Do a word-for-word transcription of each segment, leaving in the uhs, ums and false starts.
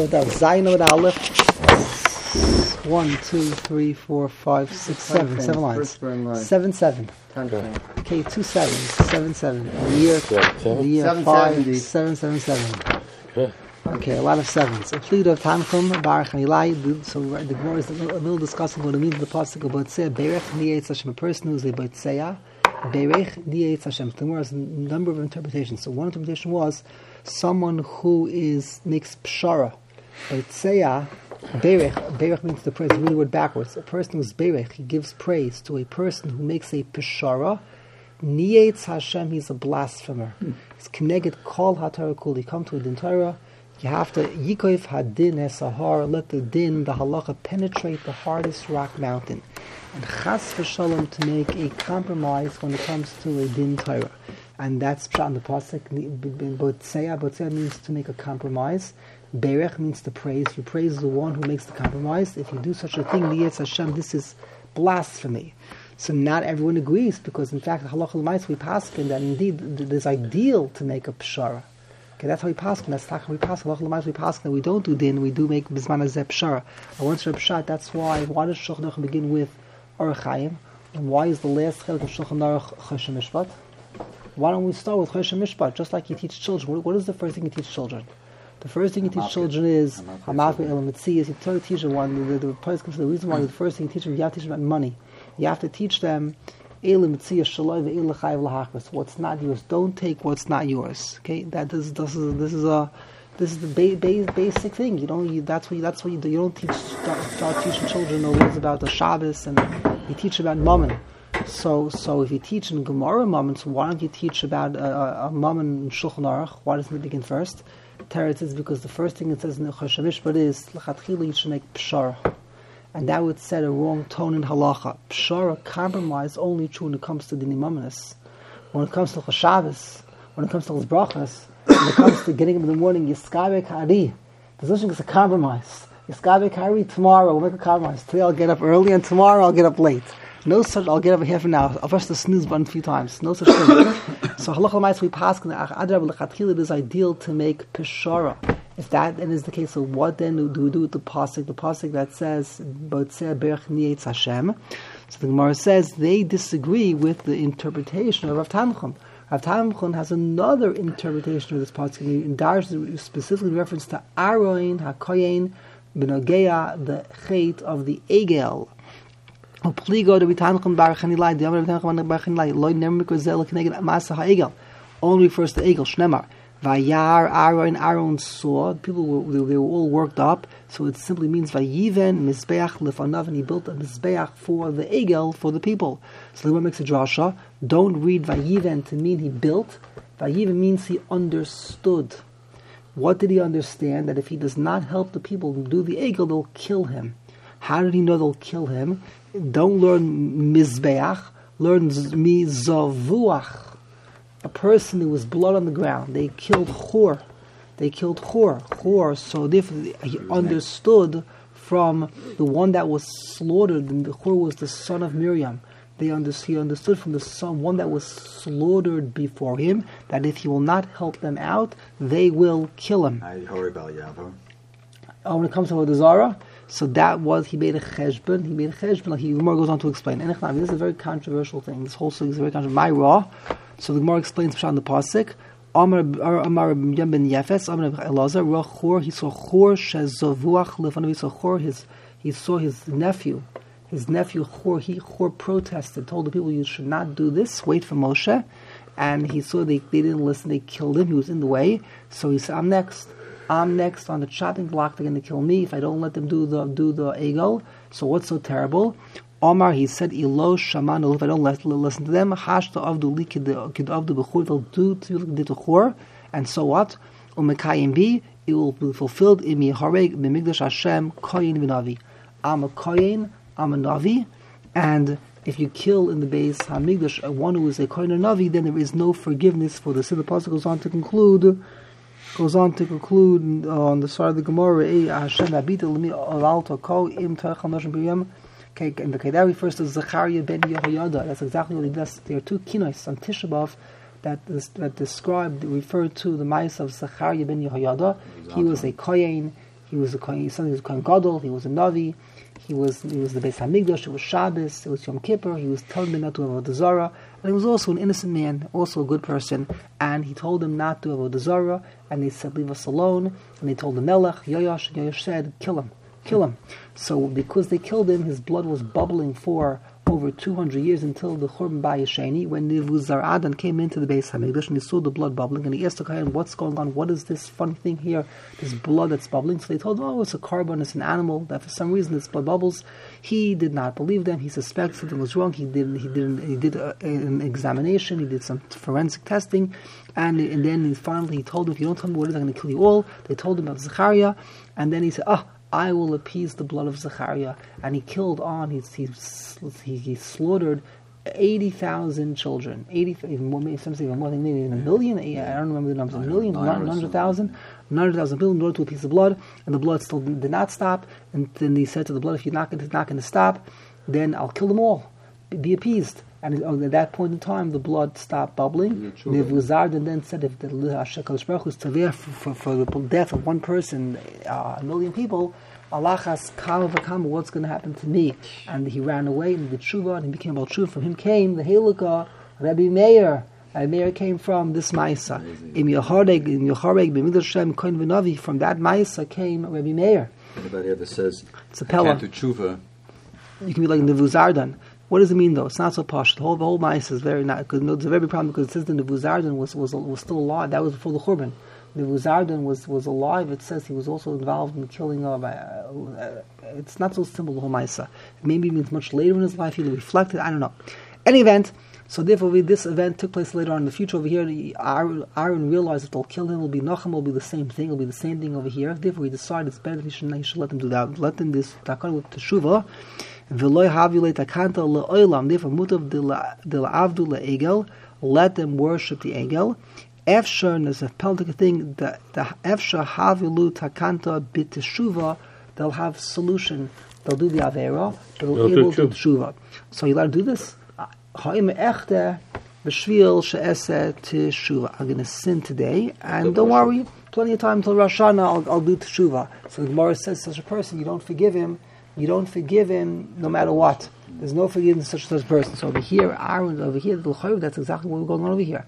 with that. Zayin with Aleph. One, two, three, four, five, six, seven. Seven lines. Seven, seven. Okay, two sevens. Seven, seven. The year, the year five, seven, seven, seven. Okay, a lot of sevens. A fleet of Tanchum, Baruch Hanilai. So the Gemara is a little discussing what it means in the pasuk of Botzeh. Berech Nietz Hashem. A person who is a Botzeh. Berech Nietz Hashem. The Gemara has a number of interpretations. So one interpretation was someone who is makes pshara. Botzeh. Berech. Berech means the praise. Read the word backwards. A person who is Berech, he gives praise to a person who makes a pshara. Nietz Hashem. He's a blasphemer. Hmm. It's Keneged Kol HaTorah Kul. You come to a din Torah. You have to yikoif hadin esahar, let the din, the halacha, penetrate the hardest rock mountain, and chas v'shalom to make a compromise when it comes to a din Torah, and that's pshat in the pasuk. Botzeh, botzeh means to make a compromise. Berech means to praise. You praise the one who makes the compromise. If you do such a thing, Nietz Hashem, this is blasphemy. So not everyone agrees, because in fact, the halacha l'mais we paskin that indeed it is ideal to make a pshara. Okay, that's how we pass. That's how we pass. We pass that we don't do din. We do make bisman azeh pshara. I want to pshat. That's why. Why does Shulchan Aruch begin with Orach Chaim? And why is the last chelik of Shulchan Aruch Choshen Mishpat? Why don't we start with Choshen Mishpat? Just like you teach children. What, what is the first thing you teach children? The first thing you teach children is Hamafi El Mitziyas. You tell the teacher one. The the, the, the, the reason why the first thing you teach them, you have to teach them about money. You have to teach them. What's not yours? Don't take what's not yours. Okay, that is this is this is a this is the ba- ba- basic thing. You don't. You, that's what you, that's what you do. You don't teach start, start teaching children the words about the Shabbos, and you teach about mammon. So so if you teach in Gemara mammon, so why don't you teach about a, a mammon in Shulchan Aruch? Why doesn't it begin first? Teretz is because the first thing it says in the Choshen Mishpat is l'chatchila you should make pshara. And that would set a wrong tone in halacha. Pshara, compromise, only true when it comes to dinim mamonos. When it comes to Shabbos, when it comes to Chos Brachos, when it comes to getting up in the morning, Yiskabek Hari. There's nothing as a compromise. Yiskabek Hari, tomorrow we'll make a compromise. Today I'll get up early and tomorrow I'll get up late. No such, I'll get up a half an hour. I'll press the snooze button a few times. No such thing. So halacha l'mais we pass in the Adrab l'chatchila it is ideal to make pshara. If that then is the case, so what then do we do with the pasuk? The pasuk that says Botzeh Berech Nietz Hashem. So the Gemara says they disagree with the interpretation of Rav Tanchum. Rav Tanchum has another interpretation of this pasuk. In Darsh specifically reference to Aaron HaKoyen B'Nogea, the Chet of the Egel. Pligo to Tanchum Baruch Hanilai. The other Tanchum Baruch Hanilai. Loi Nemer Kozel Kneged Masa HaEgel. Only refers to Egel. Shnemar. Vayar, Aaron, Aaron saw. People were they, they were all worked up, so it simply means Vayiven Mizbeach Lefanav, and he built a Mizbeach for the Egel, for the people. So the one makes a drasha. Don't read Vayiven to mean he built. Vayiven means he understood. What did he understand? That if he does not help the people do the Egel, they'll kill him. How did he know they'll kill him? Don't learn Mizbeach. Learn Mizavuach. A person who was blood on the ground. They killed Chor. They killed Chor. Chor. So therefore he understood from the one that was slaughtered. And the Chor was the son of Miriam. They understood, he understood from the son, one that was slaughtered before him, that if he will not help them out, they will kill him. Oh, when it comes to Avodah Zarah, so that was, he made a cheshbon, he made a cheshbon, like he, the Gemara goes on to explain. And this is a very controversial thing. This whole thing is very controversial. My raw. So the Gemara explains in the pasuk. Amar Amar Yam ben Yefes, Amar Elazar, Ra Chor. He saw Chor shezavuach lefanav. He saw Chor. His he saw his nephew. His nephew Chor. He Chor protested, told the people, "You should not do this. Wait for Moshe." And he saw they they didn't listen. They killed him. He was in the way. So he said, "I'm next. I'm next on the chopping block. They're going to kill me if I don't let them do the do the egel. So what's so terrible?" Omar, he said, "Ilo shamanu." If I don't let, listen to them, hashta avdu li kid avdu b'chur. They'll do to the chur, and so what? Umekayim bi, it will be fulfilled in mi hareg b'migdash Hashem koyin v'navi. I'm a koyin, I'm a navi, and if you kill in the base hamigdash one who is a koyin or navi, then there is no forgiveness for the sin. The pasuk goes on to conclude. Goes on to conclude uh, on the side of the Gemara. Hashem abita l'mi avalto ko im toichal noshim b'yom. Okay, and okay, that refers to Zechariah ben Yehoyada. That's exactly what he does. There are two kinos on Tisha B'Av that that described, referred to the mice of Zechariah ben Yehoyada. He was a kohen, He was a Kohen, his son was a Kohen Gadol, he was a Navi, he was he was the Beis HaMikdash, it was Shabbos, it was Yom Kippur, he was telling them not to have Avodah Zarah, and he was also an innocent man, also a good person, and he told them not to have Avodah Zarah, and they said, leave us alone, and they told the Melech, Yoash, and Yoash said, kill him, kill him. So because they killed him, his blood was bubbling for over two hundred years until the Churban Bayis Sheni, when Nebuzaradan came into the Beis HaMikdash and he saw the blood bubbling, and he asked the Kohen, what's going on? What is this funny thing here? This blood that's bubbling. So they told him, oh, it's a carbon, it's an animal, that for some reason this blood bubbles. He did not believe them. He suspected something was wrong. He did he did he did a, an examination. He did some forensic testing, and and then he finally he told them, if you don't tell me what it is, I'm going to kill you all. They told him about Zechariah, and then he said, oh, I will appease the blood of Zechariah. And he killed on, he, he, he, he slaughtered eighty thousand children. eighty, even more, maybe some say even more, maybe even a million. I don't remember the numbers. A million, nine hundred thousand, nine hundred thousand people in order to a piece of blood. And the blood still did not stop. And then he said to the blood, if you're not going to, not going to stop, then I'll kill them all. Be, be appeased. And at that point in time, the blood stopped bubbling. Nebuzaradan then said, if the HaKadosh Baruch Hu is taveh for, for the death of one person, uh, a million people, Alachas kama v'kama, what's going to happen to me? And he ran away and did tshuva, and he became Baal Tshuva. From him came the Halakha, Rabbi Meir. Rabbi Meir came from this Ma'isa. Im Yehareg, Im Yehareg, B'migdash Hashem, Kohen v'Navi. From that Ma'isa came Rabbi Meir. Anybody ever says, it's a I can't do tshuva, you can be like Nebuzaradan. What does it mean though? It's not so posh. The whole the whole Ma'isa is very not because it's a very problem because it says that Nebuzaradan was was was still alive. That was before the Churban. Nebuzaradan was was alive. It says he was also involved in the killing of. Uh, uh, it's not so simple, the whole Ma'isa. Maybe it means much later in his life. He reflected. I don't know. Any event. So therefore, we, this event took place later on in the future. Over here, Aaron, Aaron realized that they'll kill him. It'll be Nachem. It'll be the same thing. It'll be the same thing over here. Therefore, he decided it's better that he should, he should let them do that. Let them this takana with teshuvah. V'loy havile takanta le'olam. Therefore, mutav de la'avdu le'egel. Let them worship the egel. Efshar, and there's a peltic thing, the Efshar havilu takanta bit teshuva, they'll have solution. They'll do the Avera, but they'll be able to do teshuva. So you let them do this? I'm going to sin today, and don't worry, plenty of time until Rosh Hashanah, I'll, I'll do teshuva. So the Gemara says such a person, you don't forgive him, you don't forgive him no matter what. There's no forgiveness such such a person. So over here, Aaron, over here, that's exactly what we're going on over here.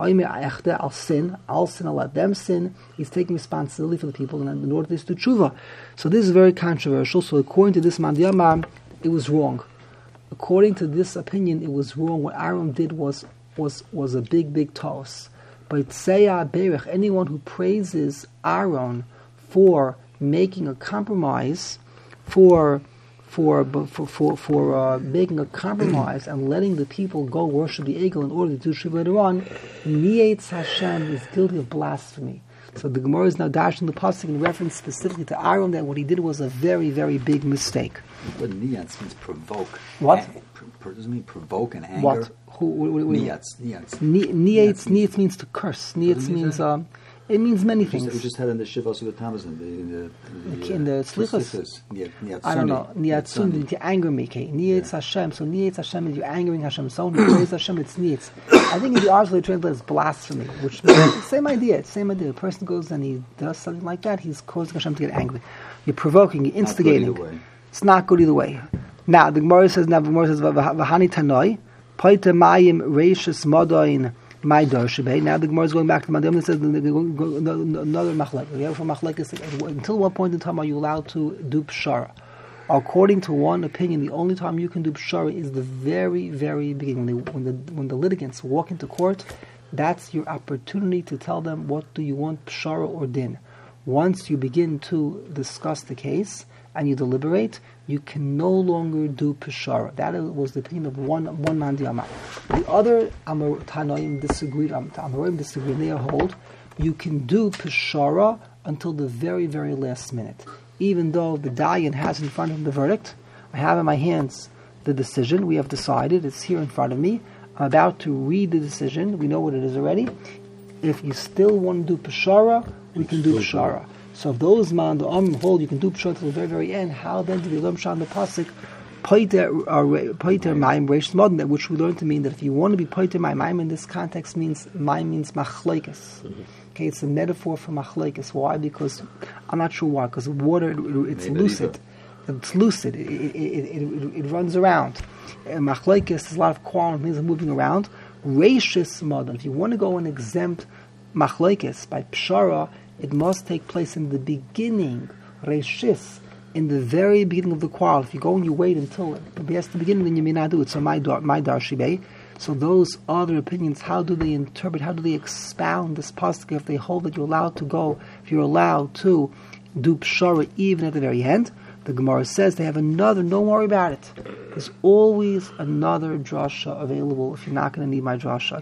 I'll sin, I'll sin, I'll let them sin. He's taking responsibility for the people in order to do tshuva. So this is very controversial. So according to this Mandiyama, it was wrong. According to this opinion, it was wrong. What Aaron did was was was a big, big toss. But Tseya Berech, anyone who praises Aaron for making a compromise, for for for for, for uh, making a compromise and letting the people go worship the Egel in order to do Shiva later on, Nietz Hashem is guilty of blasphemy. So the Gemara is now dashing the pasuk in reference specifically to Aaron that what he did was a very, very big mistake. But Nietz means provoke. What? An- pro- does it mean provoke and anger? What? Who? What, what, what, Nietz. Nietz. Nietz. Nietz means to curse. Nietz means. Um, It means many we things. Just, we just had in the Shiva Suga Tamas in the in the, in the Slichos. I don't know. Niatzun, to anger me. Nietz Hashem. So Nietz Hashem is you're angering Hashem. So when you praise Hashem, it's Nietz. I think in the article they translate as blasphemy, which is same idea. It's same idea. A person goes and he does something like that. He's causing Hashem to get angry. You're provoking. You're instigating. Not it's not good either way. Now the Gemara says. Now the Gemara says V'hani Tanoi Paita Mayim Reishis Modoin. My Darshabay. Now the Gemara is going back to Madam and says another machlek. We have a machlek. Until what point in time are you allowed to do pshara? According to one opinion, the only time you can do pshara is the very, very beginning. When, they, when the when the litigants walk into court, that's your opportunity to tell them what do you want, pshara or din. Once you begin to discuss the case and you deliberate, you can no longer do peshara. That was the opinion of one one man diyama. The other Amar Tanoim disagreed. Amorim disagreed. They hold you can do peshara until the very very last minute, even though the dayan has in front of him the verdict. I have in my hands the decision. We have decided. It's here in front of me. I'm about to read the decision. We know what it is already. If you still want to do peshara, we can do peshara. So if those man the Am hold you can do pshara till the very very end, how then do they learn pshara in the pasuk? Poiter Mayim Reish Modern, which we learned to mean that if you want to be Poiter Mayim, Mayim in this context means Mayim means Machlekes. Mm-hmm. Okay, it's a metaphor for Machlekes. Why? Because I'm not sure why. Because water, it, it's Maybe lucid. It's lucid. It it, it, it, it runs around. Machlekes is a lot of qualm, things are moving around. Reishis Modern. If you want to go and exempt Machlekes by Pshara, it must take place in the beginning. Reishis. In the very beginning of the quarrel. If you go and you wait until it has to begin, then you may not do it. So my my darshibei. So those other opinions, how do they interpret? How do they expound this pasuk? If they hold that you're allowed to go, if you're allowed to do pshara even at the very end, the Gemara says they have another. Don't worry about it. There's always another drasha available if you're not going to need my drasha.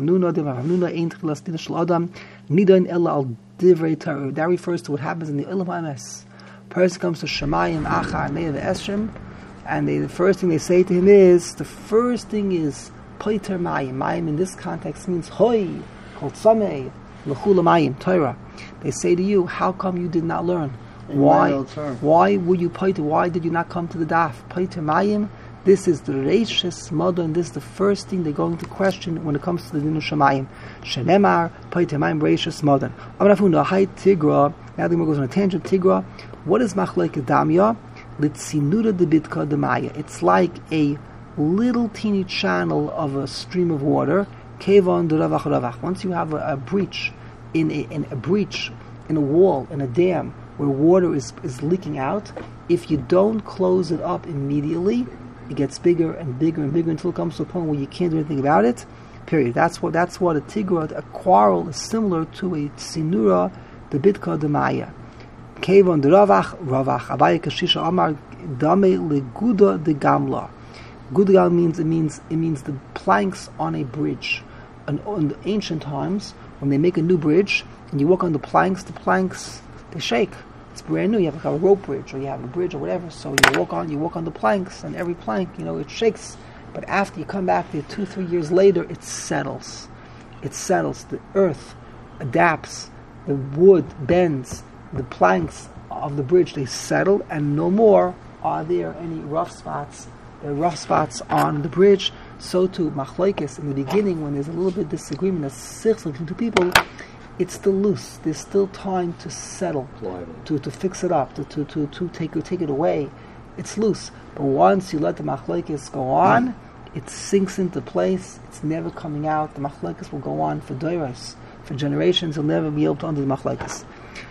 That refers to what happens in the Ilam Ha'emes. Person comes to Shemayim, Acha, Ne'ev, Esrim, and they, the first thing they say to him is, the first thing is, Poiter Mayim. Mayim in this context means, Hoi, Kol Tzamei, L'chula Mayim, Torah. They say to you, how come you did not learn? Why Why were you Poiter? Why did you not come to the daf? Poiter Mayim, this is the Reishis Modern, and this is the first thing they're going to question when it comes to the Dinu Shemayim. Shenemar, Poiter Mayim, Reishis Modern. Amanafuna, Hai Tigra, now the Gemara goes on a tangent, Tigra. What is Machlekes Damya? Litzinuda de Bitka de Maya. It's like a little teeny channel of a stream of water. Kevon de Ravach Ravach. Once you have a, a breach in a, in a breach in a wall, in a dam, where water is, is leaking out, if you don't close it up immediately, it gets bigger and bigger and bigger until it comes to a point where you can't do anything about it. Period. That's what that's what a tigra, a quarrel, is similar to a tsinura, the bitka de Maya. Kevon de Ravach Ravach. Abaye Kashisha Amar Dame Leguda de Gamla. Guda means it means it means the planks on a bridge. And in the ancient times, when they make a new bridge and you walk on the planks, the planks they shake. It's brand new. You have like a rope bridge, or you have a bridge, or whatever. So you walk on, you walk on the planks, and every plank, you know, it shakes. But after you come back there, two, three years later, it settles. It settles. The earth adapts. The wood bends. The planks of the bridge, they settle, and no more are there any rough spots. There are rough spots on the bridge. So too, Machlekes, in the beginning, when there's a little bit of disagreement, there's six between two people, it's still loose. There's still time to settle, to, to fix it up, to to, to, to take, take it away. It's loose. But once you let the Machlekes go on, mm. it sinks into place. It's never coming out. The Machlekes will go on for doros, for generations. You'll never be able to undo the Machlekes.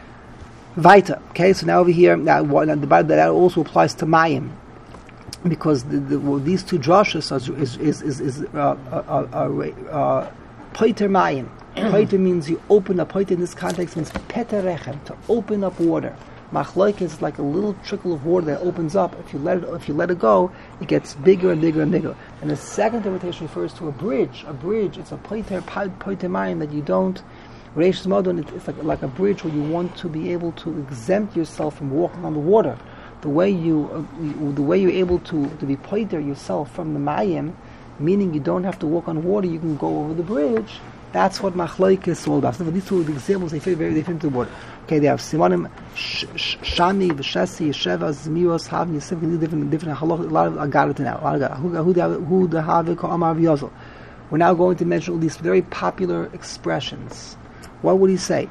Weiter. Okay, so now over here, now that also applies to Mayim, because the, the, well, these two drashas are, is is is, is uh, uh, uh, uh, Poiter Mayim. Poiter means you open up. Poiter in this context means peterechem, to open up water. Machlekes is like a little trickle of water that opens up. If you let it, if you let it go, it gets bigger and bigger and bigger. And the second interpretation refers to a bridge. A bridge. It's a Poiter Poiter Mayim that you don't. Reish Modon, it's like, like a bridge where you want to be able to exempt yourself from walking on the water. The way you, uh, you the way you're able to, to be poiter yourself from the Mayim, meaning you don't have to walk on water, you can go over the bridge. That's what Machlekes is all about. So these two examples, they fit very, they fit into the water. Okay, they have Simonim, Shani, Veshesi, Sheva, Zmiros, Havni, Yisif, different, different halach, a lot of Agadat now. Who the Havik or Amar V'Yozol. We're now going to mention all these very popular expressions. What would he say?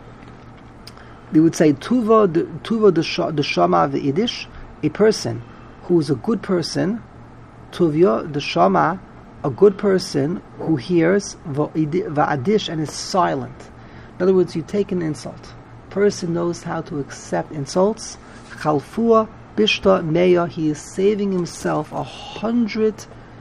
They would say Tuva Tuva the Shama v'Idish, a person who is a good person. Tuvya the Shama, a good person who hears v'Adish and is silent. In other words, you take an insult. Person knows how to accept insults. Chalfua Bishta Meya, he is saving himself a hundred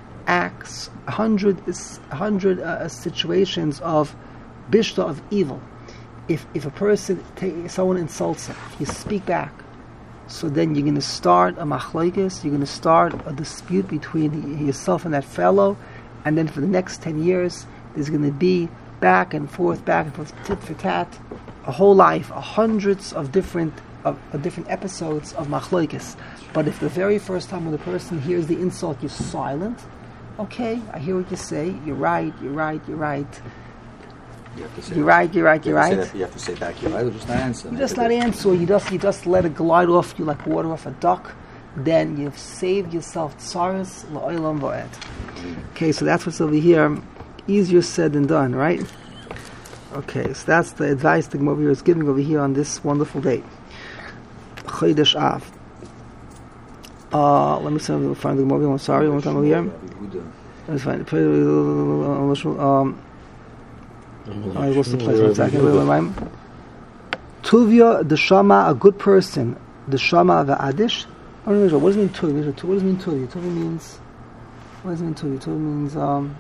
acts, a hundred, a hundred uh, situations of Bishta of evil. If if a person, take, someone insults him, you speak back. So then you're going to start a machlekes, you're going to start a dispute between yourself and that fellow, and then for the next ten years, there's going to be back and forth, back and forth, tit for tat, a whole life, a hundreds of different of, of different episodes of machlekes. But if the very first time when the person hears the insult, you're silent, okay, I hear what you say, you're right, you're right, you're right. You have to say you're right, you're right, you you're right. That, you have to say back, you're right, or just not answer. You just not answer, you just you just let it glide off you like water off a duck. then you've saved yourself tsaris la'olam va'ed. Okay, so that's what's over here. Easier said than done, right? Okay, so that's the advice the Gemara is giving over here on this wonderful day. Chodesh Av. Uh, let me see if I find the Gemara. I'm sorry, one time over here. Let's find it. Um, I lost the place. One second. Tuvia, the Shama, a good person. The Shama, the Adish. I don't know what does it mean Tuvia? What does it mean Tuvia? Tuvia means. What does it mean Tuvia? Tuvia means um.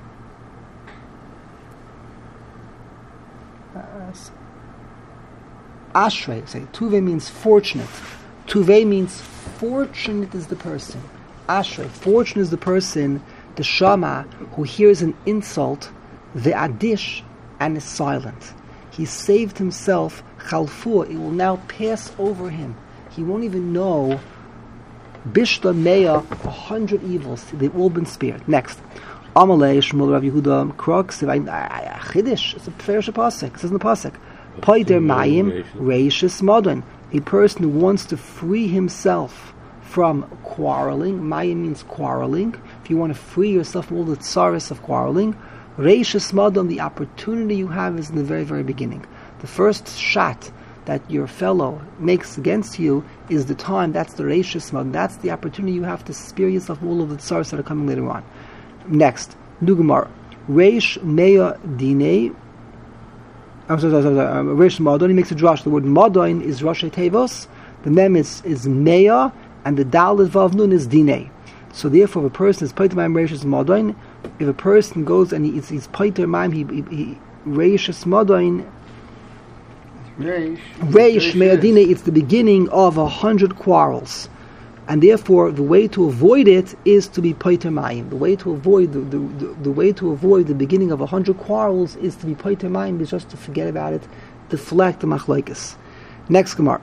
Ashrei, say Tuve means fortunate. Tuve means fortunate is the person. Ashrei, fortunate is the person, the Shama, who hears an insult, the Adish, and is silent. He saved himself, Chalfu, it will now pass over him. He won't even know, Bishla Meya, a hundred evils, they've all been spared. Next. Amalei, Shmuel, Rav Yehuda, Krok, Chidish, it's a Ferish Pasek, it says in the Pasek. Paider Mayim, Reishis Modon, a person who wants to free himself from quarreling. Mayim means quarreling. If you want to free yourself from all the tsaris of quarreling, Reishis Modon, the opportunity you have is in the very, very beginning. The first shot that your fellow makes against you is the time, that's the Reishis Modon, that's the opportunity you have to spare yourself from all of the tsaris that are coming later on. Next, Nugamar, Reish Meya Dinei. I'm sorry, sorry, sorry. Um, Reish Madon. He makes a drash. The word Madon is Rosh Tevos. The mem is is Meya, and the Dalet Vav Nun is Dinei. So therefore, if a person is Paiter Maim Reish Madon, if a person goes and he, he's, he's Paiter Maim, he he Reish Madon. Reish Reish Meya Dinei. It's the beginning of a hundred quarrels. And therefore, the way to avoid it is to be Paiter Mayim. The way to avoid the, the, the, the way to avoid the beginning of a hundred quarrels is to be Paiter Mayim, is just to forget about it, deflect the machlokes. Next Gemara.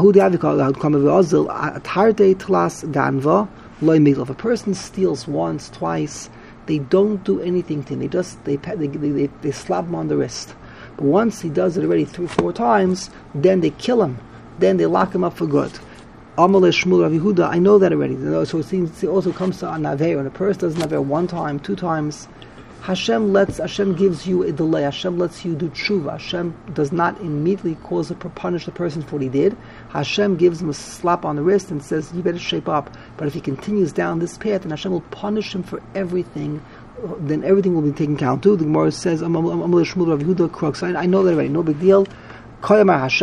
If a person steals once, twice, they don't do anything to him. They just they they they, they, they slap him on the wrist. But once he does it already three, four times, then they kill him. Then they lock him up for good. Amalei Shmuel Rav Yehuda, I know that already. So it seems it also comes to a naver. When a person does naver one time, two times, Hashem lets Hashem gives you a delay. Hashem lets you do tshuva. Hashem does not immediately cause a punish the person for what he did. Hashem gives him a slap on the wrist and says, "You better shape up." But if he continues down this path, then Hashem will punish him for everything. Then everything will be taken count too. The Gemara says, "Amalei Shmuel Rav Yehuda crux." I know that already. No big deal. For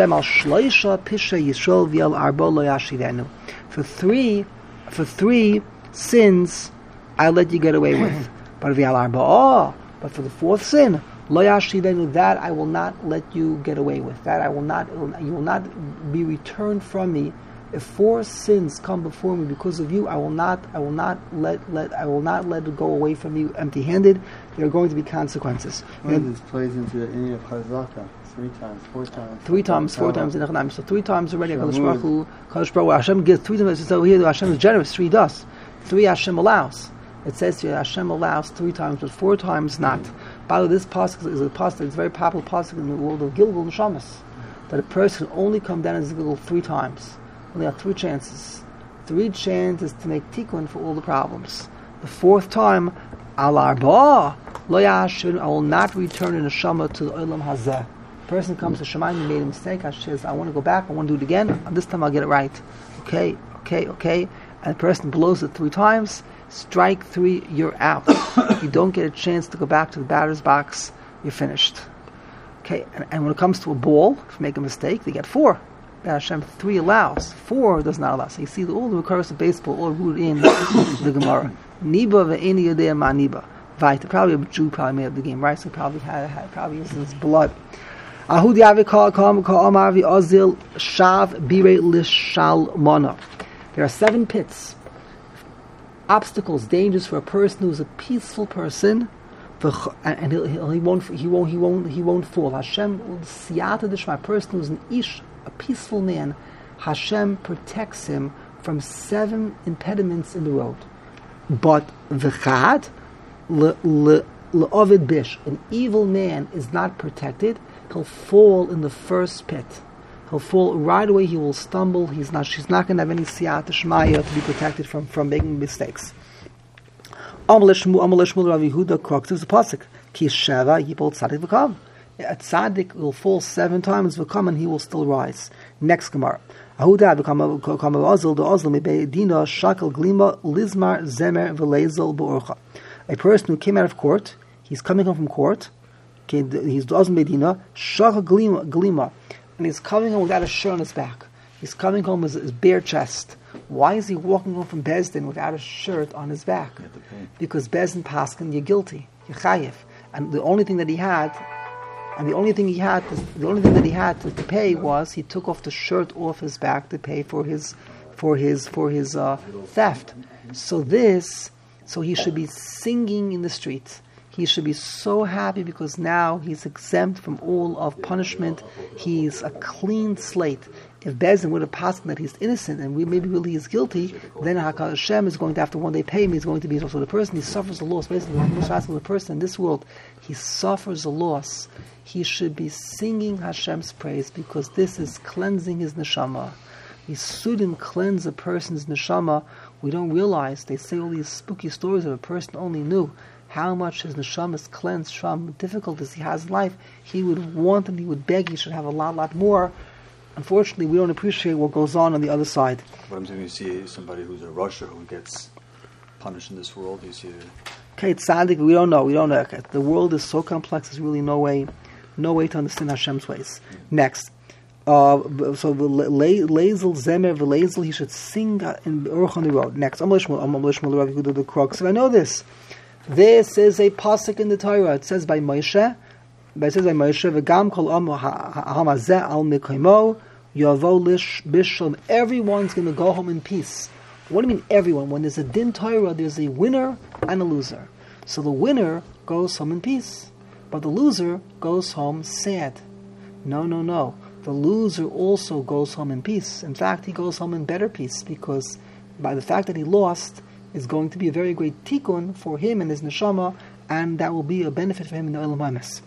three, for three sins, I let you get away with. But but for the fourth sin, that I will not let you get away with. That I will not. You will not be returned from me. If four sins come before me because of you, I will not. I will not let let. I will not let it go away from you empty-handed. There are going to be consequences. And this plays into the Inyan of Chazaka. Three times, four times. Three times, four times in the Chanaim. So three times already. Kadosh Baruch Hu, Kadosh Baruch Hu, Hashem gives three times. So here Hashem is generous. Three does. Three Hashem allows. It says here Hashem allows three times, but four times not. By the way, this pasuk is a pasuk. It's a very popular pasuk in the world of Gilgul and Shamas. That a person can only come down as Gilgul three times. Only have three chances. Three chances to make tikkun for all the problems. The fourth time, Al Arba Lo Yashvin, I will not return in a Shama to the Olam Hazeh. Person comes to Shemaim, he made a mistake, I says, I want to go back, I want to do it again, and this time I'll get it right. Okay, okay, okay. And the person blows it three times, strike three, you're out. If you don't get a chance to go back to the batter's box, you're finished. Okay, and, and when it comes to a ball, if you make a mistake, they get four. Hashem, three allows, four does not allow. So you see all the recurrence of baseball all rooted in the Gemara. Niba ve'eni yodea ma niba. Vayta, probably a Jew probably made up the game, right? So probably had, had probably is his blood. Ahud yavi kal kam kal amavi azil shav bire lishal mana. There are seven pits, obstacles, dangers for a person who is a peaceful person, and he'll, he'll, he won't, he won't, he won't, he won't fall. Hashem will siyata dishma. A person who is an ish, a peaceful man, Hashem protects him from seven impediments in the road. But v'chad le'ovid bish, an evil man is not protected. He'll fall in the first pit. He'll fall right away. He will stumble. He's not. She's not going to have any siyata shmaya to be protected from, from making mistakes. Amalei Shmuel Rav Yehuda Krok. There's a pasuk. Ki sheva yipol tzadik v'kam. A tzaddik will fall seven times v'kam and he will still rise. Next Gemara. Ahuda v'kam ozil the ozil mebei dina shakal glima lizmar zemer v'leizel b'orcha. A person who came out of court, he's coming home from court. Okay, he's ozil medina shakal glima glima, and he's coming home without a shirt on his back. He's coming home with his bare chest. Why is he walking home from Bezdin without a shirt on his back? Because Bezdin Paskin, you're guilty, you're chayiv, and the only thing that he had. And the only thing he had, to, the only thing that he had to, to pay was he took off the shirt off his back to pay for his, for his, for his uh, theft. So this, so he should be singing in the streets. He should be so happy because now he's exempt from all of punishment. He's a clean slate. If Bezdin would have passed that he's innocent and we maybe really is guilty, then HaKadosh Hashem is going to have to one day pay him. He's going to be so the person he suffers a loss. Basically, the person in this world he suffers a loss. He should be singing Hashem's praise because this is cleansing his neshama. Yisudim cleanse a person's neshama. We don't realize, they say all these spooky stories of a person only knew how much his neshama is cleansed from difficulties he has in life. He would want and he would beg he should have a lot, lot more. Unfortunately, we don't appreciate what goes on on the other side. What I'm saying, you see somebody who's a Russia who gets punished in this world, you see... Okay, it's tzaddik, we don't know, we don't know. The world is so complex, there's really no way... No way to understand Hashem's ways. Next, uh, so the Lezel Zemer v'Lezel, he should sing in Urch on the road. Next, Amalei Shmuel, Amalei Shmuel Rav Yehuda the Krok. So I know this. This is a pasuk in the Torah. It says by Moshe. It says by Moshe, v'gam kol am hamazeh al mikomo yavo lish bishlam. Everyone's going to go home in peace. What do you mean everyone? When there's a din Torah, there's a winner and a loser. So the winner goes home in peace. But the loser goes home sad. No, no, no. The loser also goes home in peace. In fact, he goes home in better peace because by the fact that he lost is going to be a very great tikkun for him and his neshama, and that will be a benefit for him in the Olam Hamas.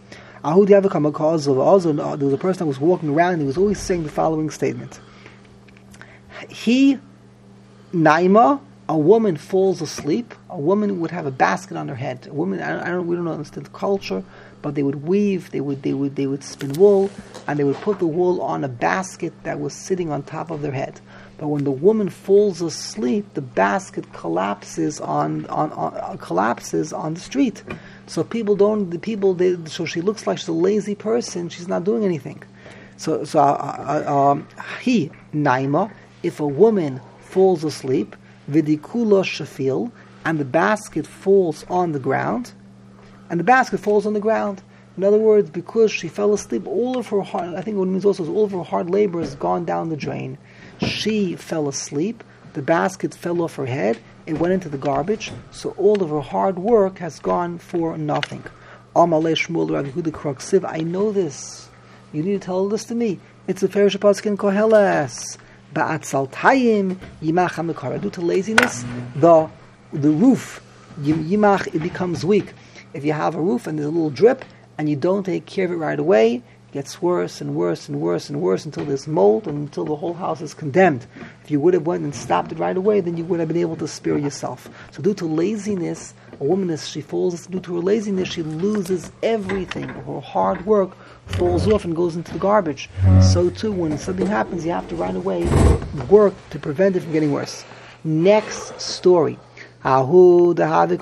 There was a person that was walking around and he was always saying the following statement. He, Naima, a woman falls asleep. A woman would have a basket on her head. A woman, I don't, I don't, we don't understand the culture, but they would weave, they would, they would, they would spin wool, and they would put the wool on a basket that was sitting on top of their head. But when the woman falls asleep, the basket collapses on, on, on uh, collapses on the street. So people don't, the people, they, so she looks like she's a lazy person. She's not doing anything. So, so uh, uh, um, he, Naima, if a woman falls asleep, vidikula shafil, and the basket falls on the ground, and the basket falls on the ground. In other words, because she fell asleep, all of her hard, I think what it means also is all of her hard labor has gone down the drain. She fell asleep, the basket fell off her head, it went into the garbage, so all of her hard work has gone for nothing. Amalei Shmuel Rav Yehuda Krok Siv, I know this. You need to tell this to me. It's a Ferish Pasuk in Koheles. Ba'atzaltayim yimach hamekara. Due to laziness, the the roof yimach, it becomes weak. If you have a roof and there's a little drip and you don't take care of it right away, it gets worse and worse and worse and worse until there's mold and until the whole house is condemned. If you would have went and stopped it right away, then you would have been able to spare yourself. So due to laziness, a woman, as she falls, due to her laziness, she loses everything. Her hard work falls off and goes into the garbage. So too, when something happens, you have to right away work to prevent it from getting worse. Next story. The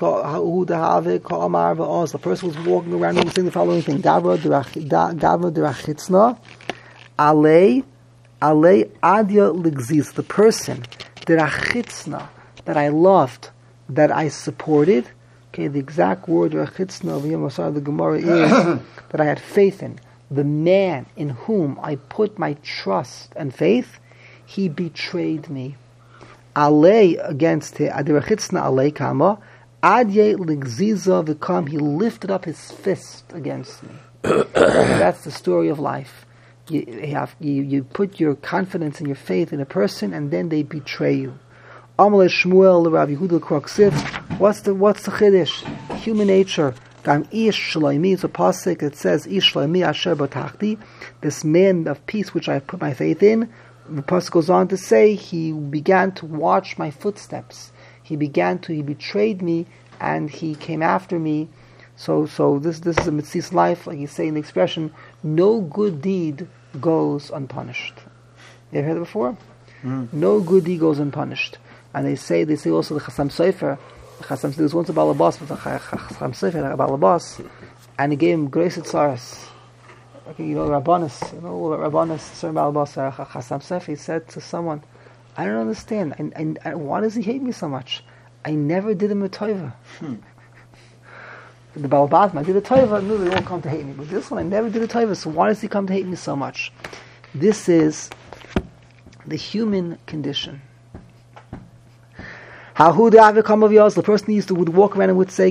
person was walking around and saying the following thing. Gavra derachitzna alei alei adya ligzis. The person derachitzna that I loved, that I supported. Okay, the exact word derachitzna of Yom the Gemara is that I had faith in. The man in whom I put my trust and faith, he betrayed me. Alei against it, adirachitzna alei kama, adye ligziza v'kam, he lifted up his fist against me. That's the story of life. You, you, have, you, you put your confidence and your faith in a person, and then they betray you. Amalei Shmuel Rav Yehuda Krok Siv, what's the what's the chiddush? Human nature. Dam ish shloimi is a pasuk. It says ish shloimi asher botachti, this man of peace which I have put my faith in. The pasuk goes on to say he began to watch my footsteps. He began to he betrayed me and he came after me. So so this this is a mitzvah's life, like you say in the expression, no good deed goes unpunished. You ever heard it before? Mm. No good deed goes unpunished. And they say they say also the Chasam Sofer. The Chasam there was once a balabas with a Chasam Sofer, a balabas, and he gave him grace at Tzaras. Okay, you know Rabbanis, you know Rabbanis, certain balabas, Chasam Sofer. He said to someone, "I don't understand. I, I, I, why does he hate me so much? I never did him a tova." Hmm. The balabas, I did a tova. No, they won't come to hate me. But this one, I never did a tova. So why does he come to hate me so much? This is the human condition. The person used to would walk around and would say,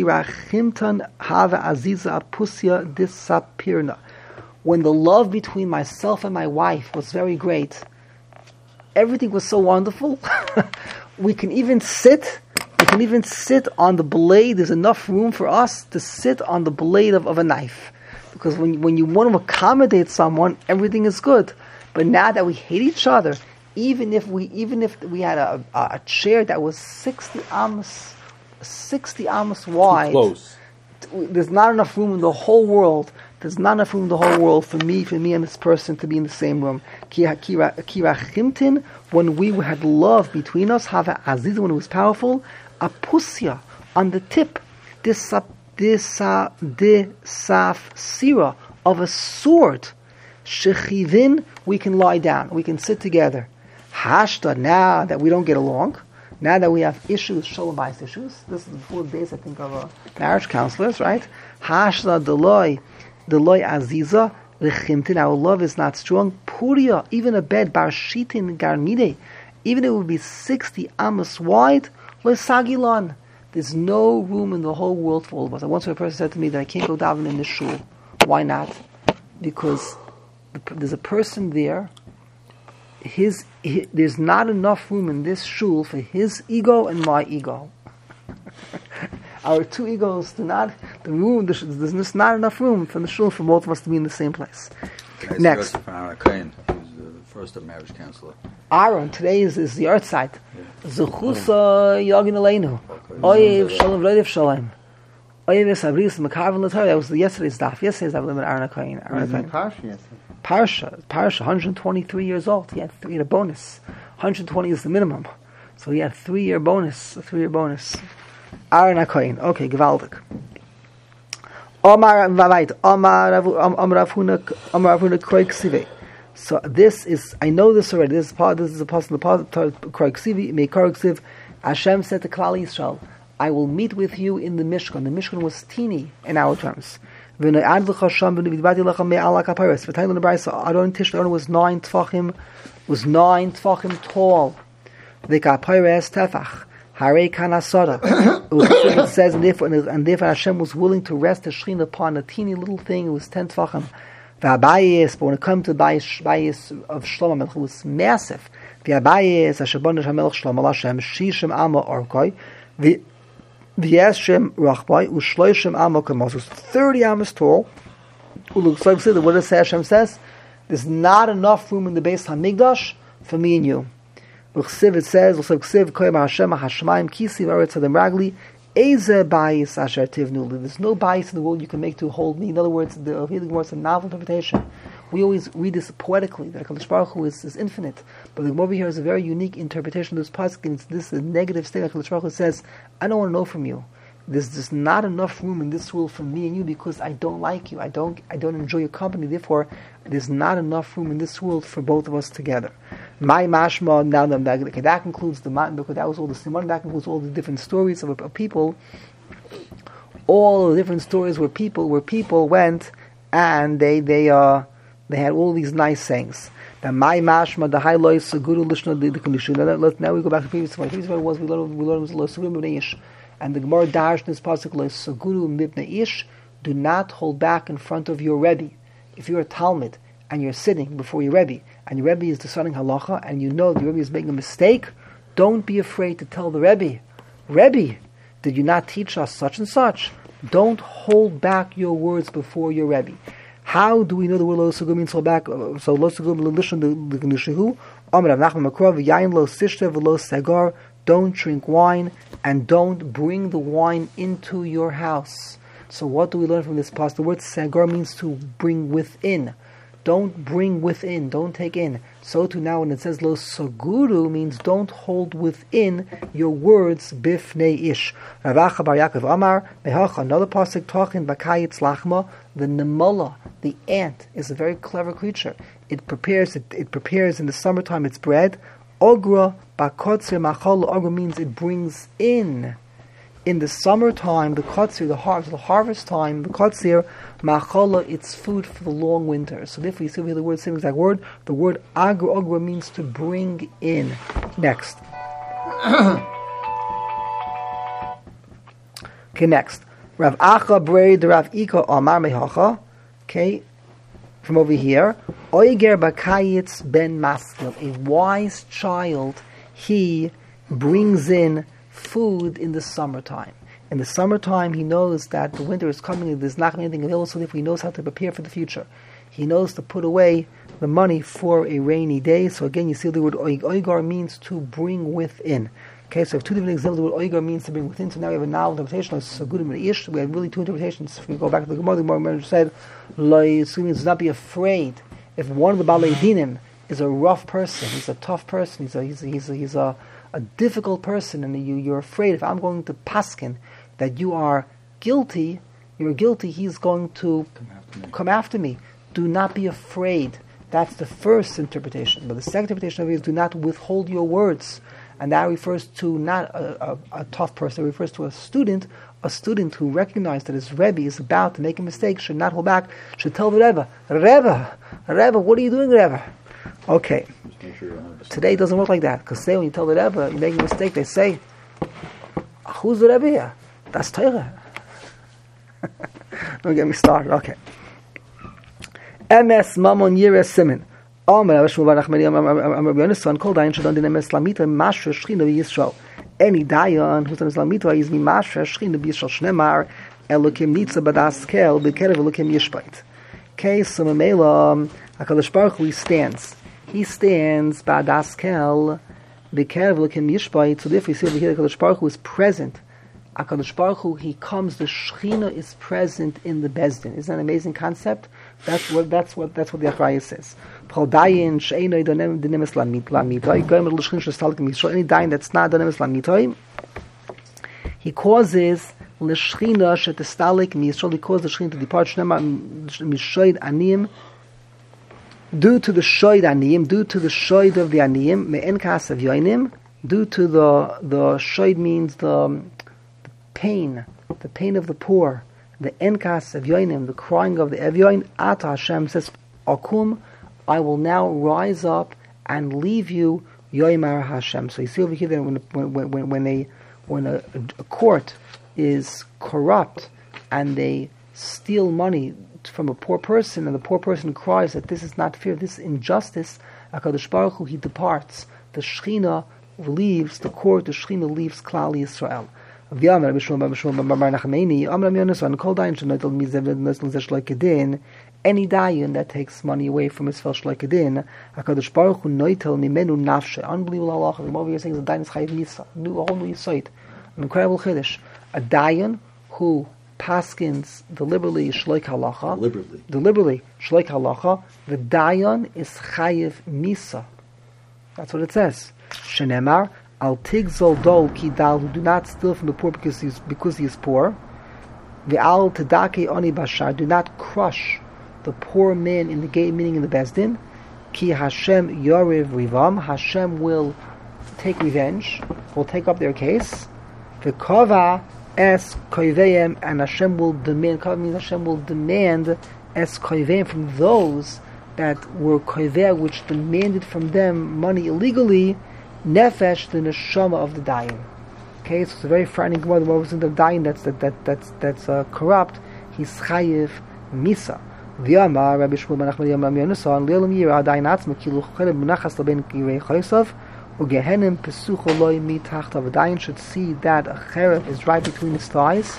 when the love between myself and my wife was very great, everything was so wonderful. we can even sit, we can even sit on the blade. There's enough room for us to sit on the blade of, of a knife. Because when, when you want to accommodate someone, everything is good. But now that we hate each other, Even if we, even if we had a, a, a chair that was sixty amos, sixty amos wide, too close. There's not enough room in the whole world. There's not enough room in the whole world for me, for me and this person to be in the same room. Kira chimtin, when we had love between us, have aziz, when it was powerful, a pusya on the tip, this this uh, saf sira of a sword, shechivin, we can lie down, we can sit together. Hashta, now that we don't get along, now that we have issues, shalom bayis issues, this is the full days, I think, of uh, marriage counselors, right? Hashta, deloy, deloy aziza, lechimtin, our love is not strong. Puria, even a bed, bar shitin garmide, even if it would be sixty amos wide, lesagilon, there's no room in the whole world for all of us. I once heard a person said to me that I can't go daven in the shul. Why not? Because there's a person there, his, his there's not enough room in this shul for his ego and my ego. Our two egos do not, the room, there's, there's not enough room for the shul for both of us to be in the same place. Nice. Next. From Aaron Cohen, who's the first marriage counselor. Aaron, today is, is the earth side. Zechusa yagin aleinu. Oyev shalom v'leiv shalom. Oyev esabris mekaven l'torah. That was the yesterday's daf. Yesterday's daf with Aaron Cohen. Aaron Cohen. Parsha yesterday. Parsha, Parsha, one hundred twenty-three years old. He had three, he had a bonus. one hundred twenty is the minimum, so he had a three-year bonus. A three-year bonus. Aaron HaKohen. Okay, gewaltig. Omar vavait. Omar Omar Avhuna Omar Avhuna Kroik Sive. So this is, I know this already. This is part. This is a part of the part of Kroik Sive. May Kroik Siv. Hashem said to Klal Yisrael, "I will meet with you in the Mishkan." The Mishkan was teeny in our terms. Aron Tishon was nine tefachim, was nine tefachim tall. The kapayres tefach, harei kanasada. It says, and therefore, and therefore Hashem was willing to rest the Shekhinah upon a teeny little thing. It was ten tefachim. V'abayis, but when it comes to the bayis of Shlomo Melech, it was massive. V'abayis, Hashabon Hamelech Shlomo Hashem, shishim amo orkoi. V'yeshem rachbai u'shloishem amo kamos. It was thirty amos tall. Looks like what does Hashem says? There's not enough room in the Beis Hamikdash for me and you. It says, "L'chsiv koyim Hashem hashmayim kisi v'aretz adam ragli eze bayis asher tivnu." There's no bayis in the world you can make to hold me. In other words, the healing words a novel interpretation. We always read this poetically, that HaKadosh Baruch Hu is, is infinite. But the Gemara here is a very unique interpretation of this pasuk, and it's this a negative state. HaKadosh Baruch Hu says, "I don't want to know from you. There's just not enough room in this world for me and you because I don't like you. I don't I don't enjoy your company. Therefore, there's not enough room in this world for both of us together." My mashma, now that, that concludes the because that was all the simon, that concludes all the different stories of, of people. All the different stories where people where people went and they they uh they had all these nice sayings. The my mashma, the high lois guru lishna the condition. Now we go back to the previous one. The previous one was we learned we learned was and the Gemara dash in this pasuk lois saguru mibnei ish. Do not hold back in front of your Rebbe. If you're a Talmud and you're sitting before your Rebbe and your Rebbe is deciding halacha and you know the Rebbe is making a mistake, don't be afraid to tell the Rebbe, "Rebbe, did you not teach us such and such?" Don't hold back your words before your Rebbe. How do we know the word lo sugum means hold back? So lo sugum lishon the gnishihu. Amar Rav Nachman Makrov yain lo sishte v'lo sagar. Don't drink wine and don't bring the wine into your house. So what do we learn from this passage? The word sagar means to bring within. Don't bring within. Don't take in. So too now when it says lo saguru means don't hold within your words bifnei ish. Rav Acha bar Yaakov Amar mehacha another pasuk talking bakayitz lachma. The nemala, the ant, is a very clever creature. It prepares it, it prepares in the summertime its bread. Ogra bakotzir machal. Ogra means it brings in. In the summertime, the kotzir, the harvest, the harvest time, the kotzir, machala, it's food for the long winter. So therefore you see here the word, same exact word. The word agra, agra means to bring in. Next. Okay, next. Rav Acha Brei de Rav Ika Amar Mehacha. Okay, from over here. Oiger bakayitz ben maskil. A wise child, he brings in food in the summertime. In the summertime, he knows that the winter is coming and there's not going to be anything available, so therefore he knows how to prepare for the future. He knows to put away the money for a rainy day. So again, you see the word oigar means to bring within. Okay, so we have two different examples. The word oigar means to bring within. So now we have a novel interpretation. So good ish. We have really two interpretations. If we go back to the Gemara, the Gemara said, "Lo means not be afraid." If one of the balei dinim is a rough person, he's a tough person, he's a he's a, he's a, he's a a difficult person, and you, you're afraid if I'm going to paskin that you are guilty, you're guilty, he's going to come after me. Come after me. Do not be afraid. That's the first interpretation. But the second interpretation of it is do not withhold your words. And that refers to not a, a, a tough person, it refers to a student, a student who recognized that his Rebbe is about to make a mistake, should not hold back, should tell the Rebbe, Rebbe, Rebbe, what are you doing, Rebbe? Okay. Today it doesn't work like that, because today when you tell the Rebbe you make a mistake, they say, who's the Rebbe here? That's Torah. Don't get me started. Okay. M S Mamon Yiras Simin. Any dayan who's on Islamita is Mimashra Shchina B'Yisrael Shnemar Elokim Nitza Badaskel B'Kerev Elokim Yishbait. Okay, so Mamela HaKadosh Baruch Hu, he stands. He stands Badaskel B'Kerev Elokim Yishbait. So therefore you see over here HaKadosh Baruch Hu is present. HaKadosh Baruch Hu, he comes, the Shechina is present in the Bezdin. Isn't that an amazing concept? That's what that's what that's what the Achrayah says. Any dayan that's not donemes lamitoy, he causes l'shchina shetestalik miyisrael. He causes the shchina to depart shnema mishoid aniyim, due to the shoid aniyim, due to the shoid of the aniyim, me'enkas of yoinim, due to the the shoid means the, the pain, the pain of the poor. The enkas of yoinim, the crying of the evyoin. Ata Hashem says, Akum, I will now rise up and leave you, Yoimar Hashem. So you see over here that when when when when a when a, a court is corrupt and they steal money from a poor person, and the poor person cries that this is not fair, this is injustice, HaKadosh Baruch Hu, he departs. The Shechina leaves the court. The Shechina leaves Klal Yisrael. Any dayan that takes money away from his fel shloikadin, HaKadosh Baruch Hu noitel mimenu nafshe. Unbelievable halacha. The over here saying the dayan is chayiv misa. New, a whole new yisoid. An incredible chiddush. A dayan who paskins deliberately shloik halacha. Deliberately. Deliberately shloik halacha. The dayan is chayiv misa. That's what it says. Shenemar. Al tigzol dol ki dal, who do not steal from the poor because he is, because he is poor. The al tedake oni bashar, do not crush the poor man in the gate, meaning in the Bezdin. Ki Hashem yorev rivam, Hashem will take revenge, will take up their case. The kova es koiveim, and Hashem will demand. Kova means Hashem will demand es koiveim from those that were koiveh, which demanded from them money illegally. Nefesh, the neshama of the dayan. Okay, so it's a very frightening Gemara. The moment of dayan that's that that that's that's uh, corrupt. He's chayiv misa. V'yamar Rabbi Shmuel ben Nachman Yom Yonasan Leilam Yira dayan atzma kilu chelem menachas leben kirei chaysav ugehenim pesucho loy mitacht. A dayan should see that a cherem is right between his thighs,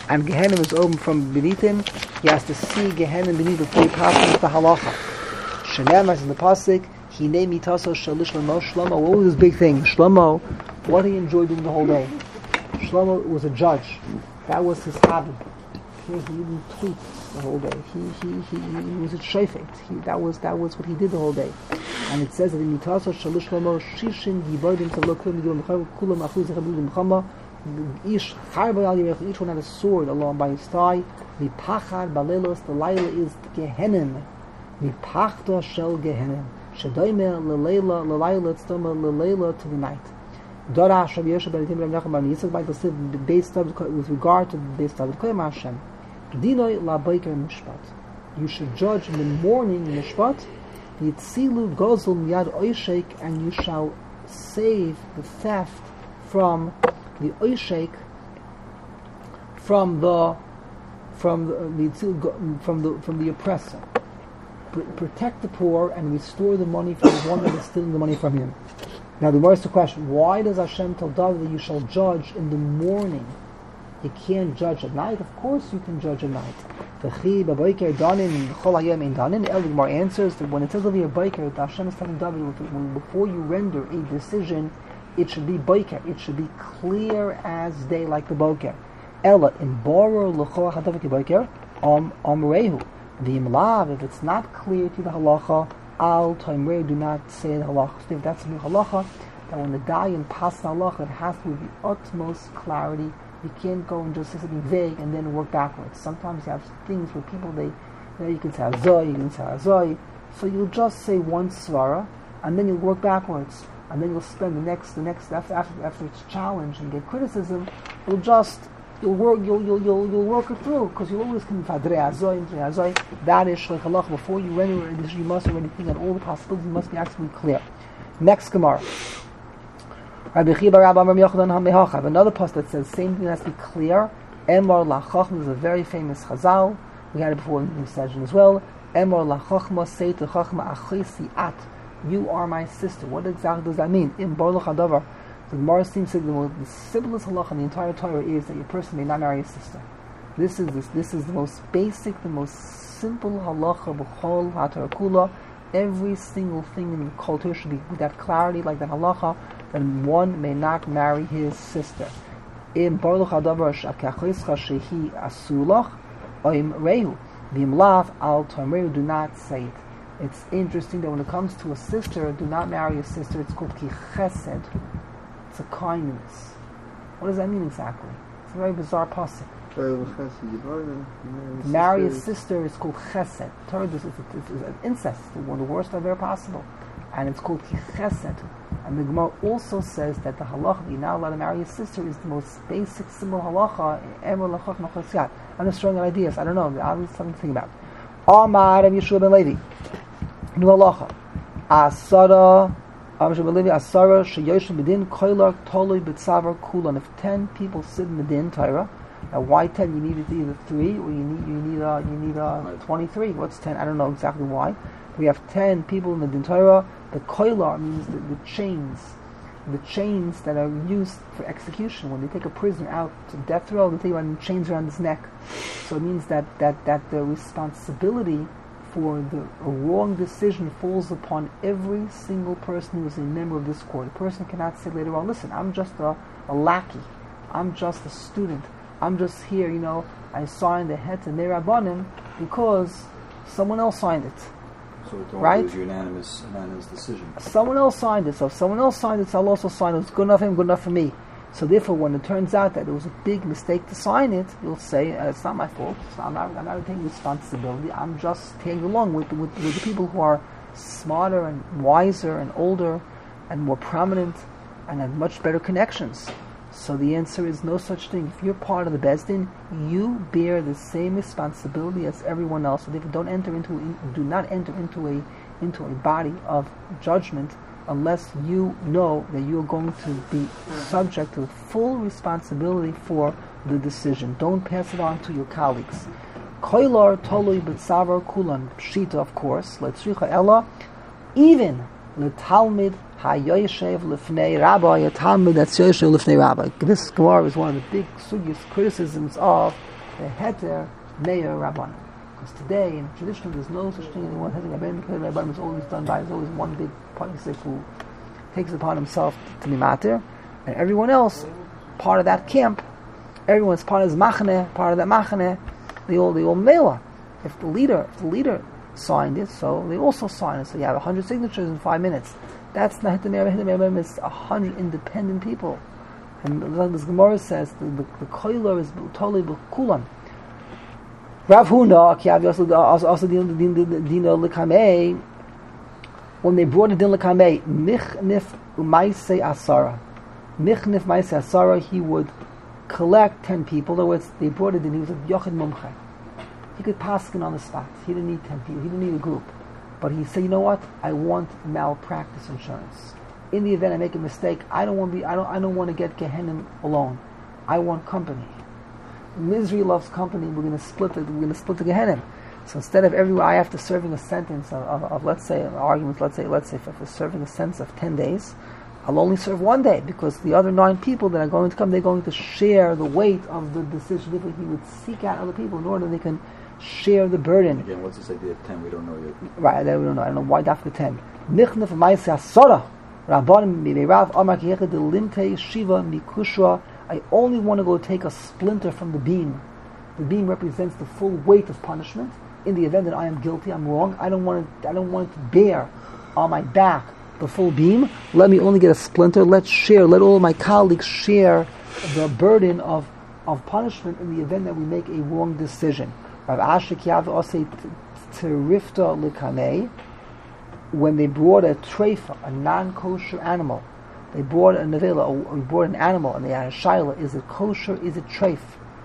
and Gehenna is open from beneath him. He has to see Gehenna beneath before he passes the halacha. Shenemar is in the pasuk. He named Mitaso Shalish Shlomo. Shlomo, what was his big thing? Shlomo, what he enjoyed doing the whole day. Shlomo was a judge. That was his hobby. He didn't tweet the whole day. He he he, he was a shofet. He that was that was what he did the whole day. And it says that in Mitaso Shalish Shlomo Shishin Yibodim Tavlokim Yom Kulam Achuz Chabudim Chama. Each each one had a sword along by his thigh. The pachad balelos, the laila is Gehenim. The pachta shel Gehenim. Shedoime lelayla lelayla tztoma lelayla to the night. Dora Rabbi Yosha ben Tim Rabbi Nachman ben Yitzchak by the based with regard to the based of Koyim Hashem. Dinoi la baiker mishpat. You should judge in the morning mishpat. Yitzilu gozel miyad oishek, and you shall save the theft from the oishek, from the from the from the from the oppressor. P- protect the poor and restore the money from the one that is stealing the money from him. Now the first question: why does Hashem tell David that you shall judge in the morning? You can't judge at night. Of course, you can judge at night. The Gemara answers that when it says over here "biker," Hashem is telling David before you render a decision, it should be biker. It should be clear as day, like the boker. Ella in borer l'chol hadavik biker om omrehu. The imlav, if it's not clear to the halacha, al taimrei, do not say the halacha. If that's the halacha, that when the dayan passes the halacha, it has to be the utmost clarity. You can't go and just say something vague and then work backwards. Sometimes you have things where people, they, you know, you can say azoi, you can say azoi. So you'll just say one svara, and then you'll work backwards. And then you'll spend the next, the next after after, after it's challenged and get criticism, you'll just you'll work you'll you'll you'll, you'll work it through, because you always can fadrei azoi, fadrei azoi. That is shleich halach. Before you render a decision, you must already think that all the possibilities must be absolutely clear. Next Gemara. Rabbi Chiba Rabbi Amar Yochanan HaMehacha. I have another post that says same thing has to be clear. Emor lachachma is a very famous Chazal. We had it before in the session as well. Emor lachachma, say to chachma achisi at. You are my sister. What exactly does that mean? In Baruch Hadavar, the Gemara seems to say the, the simplest halacha in the entire Torah is that your person may not marry a sister. This is this, this is the most basic, the most simple halacha b'chol haTorah kula. Every single thing in the culture should be with that clarity, like that halacha, that one may not marry his sister. In Baruch Hadavar shakachischa shehi asulach oim rehu b'imlav al tamrehu, do not say it. It's interesting that when it comes to a sister, do not marry a sister. It's called ki chesed. It's a kindness. What does that mean exactly? It's a very bizarre pasuk. To marry a sister is called chesed. Torah is an incest, one of the worst ever possible, and it's called ki chesed. And the Gemara also says that the halacha that you're not allowed to marry a sister is the most basic, simple halacha. I'm just throwing out ideas. I don't know. I'll have something to think about. Amar Rav Yeshua ben Levi. Nu halacha. Asara, Rav Yeshua ben Levi. Asara sheyoshim b'din koilar toloi b'tzavar kulan. If ten people sit in the din Torah, now why ten? You need either three or you need you need uh, you need uh, twenty-three. What's ten? I don't know exactly why. We have ten people in the din Torah. The koilar means the, the chains, the chains that are used for execution. When they take a prisoner out to death row, they take him and chains around his neck. So it means that that that the responsibility for the a wrong decision falls upon every single person who is a member of this court. A person cannot say later on, listen, I'm just a, a lackey. I'm just a student. I'm just here, you know, I signed the het and rabbanim because someone else signed it. So it right? was unanimous, unanimous decision. Someone else signed it. So if someone else signed it, so I'll also sign it. It's good enough for him, good enough for me. So therefore, when it turns out that it was a big mistake to sign it, you'll say, uh, it's not my fault. It's not, I'm, not, I'm not taking responsibility. I'm just tagging along with, with, with the people who are smarter and wiser and older and more prominent and have much better connections. So the answer is no such thing. If you're part of the Beis Din, you bear the same responsibility as everyone else. So therefore, don't enter into, in, do not enter into a into a body of judgment unless you know that you're going to be subject to full responsibility for the decision. Don't pass it on to your colleagues. Koilar tolui b'tzavar kulan pshita, of course. Letzricha ella, even letalmid hayoyshev lefnei rabbi, a talmid that's yoyshev lefnei rabbi. This Gemara is one of the big sugyas criticisms of the heter meir rabbanim. Because today, in tradition, there's no such thing anymore. Heter rabbanim, because rabbanim is always done by, there's always one big paisik who takes it upon himself to be matir, and everyone else, part of that camp, everyone's part of his machane, part of that machane, they all, they all mela. If the leader, if the leader signed it, so they also sign it. So you have a hundred signatures in five minutes. That's not the Meir Rabbanim. It's a hundred independent people. And like this Gemara says, the the, the koiler is totally b'kulam. Rav Huna, Kiav also also din din din lekamei. When they brought it in lekamei, michnif umaisei asara, michnif maisei asara, he would collect ten people. In other words, they brought it in. He was a yochid mumchai. He could paskin on the spot. He didn't need ten people. He didn't need a group. But he said, you know what? I want malpractice insurance. In the event I make a mistake, I don't want to be. I don't. I don't want to get Gehenim alone. I want company. Misery loves company. We're going to split it. We're going to split the Gehenim. So instead of everywhere, I have to serving a sentence of, of, of let's say, arguments. Let's say, let's say, if I'm serving a sentence of ten days, I'll only serve one day because the other nine people that are going to come, they're going to share the weight of the decision. Therefore, he would seek out other people in order that they can share the burden. Again, what's this idea of ten? We don't know yet. Right, we don't know. I don't know why after ten. Nichnef ma'aseh asara rabbanim mi'rav amar kiyechet delimtei shiva mikushra. I only want to go take a splinter from the beam. The beam represents the full weight of punishment. In the event that I am guilty, I'm wrong. I don't want to. I don't want to bear on my back the full beam. Let me only get a splinter. Let's share. Let all my colleagues share the burden of of punishment in the event that we make a wrong decision. Rav Asher Kiav Osei Terifta Likamei, when they brought a treifa, a non-kosher animal, they brought a nevela, or brought an animal, and they had a shaila, is it kosher, is it treif?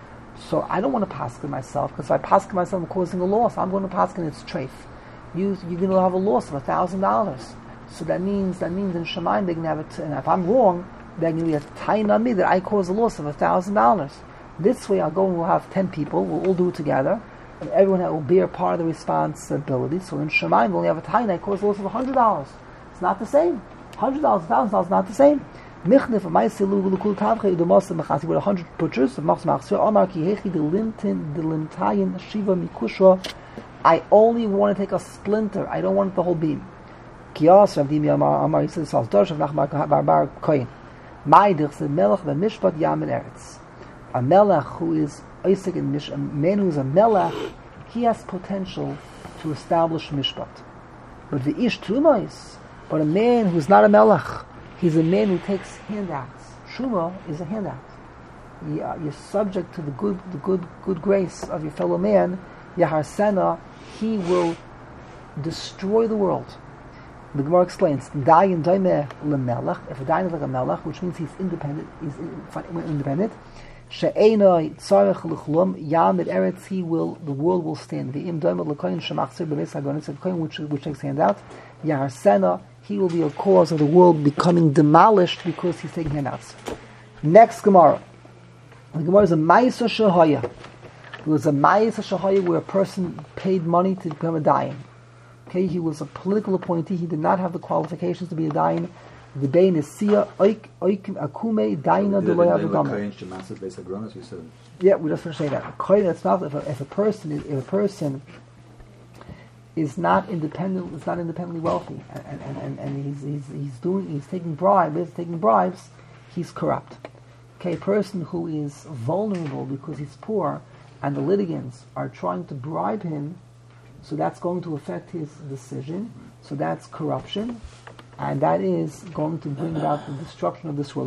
So I don't want to paskin myself, because if I paskin myself, I'm causing a loss. I'm going to paskin it's treif. You, you're going to have a loss of a thousand dollars. So that means, that means in Shemaim, they're going to have it, and if I'm wrong, they're going to be a tain on me that I caused a loss of a thousand dollars. This way I'll go and we'll have ten people, we'll all do it together, and everyone will bear part of the responsibility. So in Shemaim, we only have a tiny that costs a loss of one hundred dollars. It's not the same. one hundred dollars, one thousand dollars, not the same. Michnef, Maisilu, Lukul Tavche, Udomos, Mechasi, with one hundred butchers, of Machs Machsir, Omar, Kihechi, the Lintin, the Lintayin, Shiva, Mikushra. I only want to take a splinter. I don't want the whole beam. Kios, Ravdimi, Amar, Amar, he says, Saltosh, of Nachmar, Barbar, Koyin. Maidich, the Melech, the Mishpat, Yam, and Eretz. A Melech who is Isaac and Mish, a man who is a Melech, he has potential to establish Mishpat. But the Ish Truma, but a man who's not a Melech, he's a man who takes handouts. Truma is a handout. You are, you're subject to the good, the good, good grace of your fellow man. Yahar Sena, he will destroy the world. The Gemara explains, Dayan Daimeh lemelech. If a dayan is like a melech, which means he's independent, he's independent. She'ena tzarech l'chlum yamid eretz. He will, the world will stand. V'im Daimeh l'koyin shemachzir b'beis hagonis. The koyin which which takes hand out. Yahar Sena, he will be a cause of the world becoming demolished because he's taking handouts. Next Gemara. The Gemara is a Ma'aser Shehaya. It was a Ma'aser Shehaya where a person paid money to become a dayan. Okay, he was a political appointee. He did not have the qualifications to be a dayan. The Bein is Sia Oik Oikim Akume Daina Deloya V'Gamer. Yeah, we just want to say that. Koyin, it's not if a, if a person is if a person is not independent, is not independently wealthy, and and, and, and he's, he's he's doing he's taking bribes, he's taking bribes, he's corrupt. Okay, a person who is vulnerable because he's poor, and the litigants are trying to bribe him, so that's going to affect his decision. So that's corruption, and that is going to bring about the destruction of this world.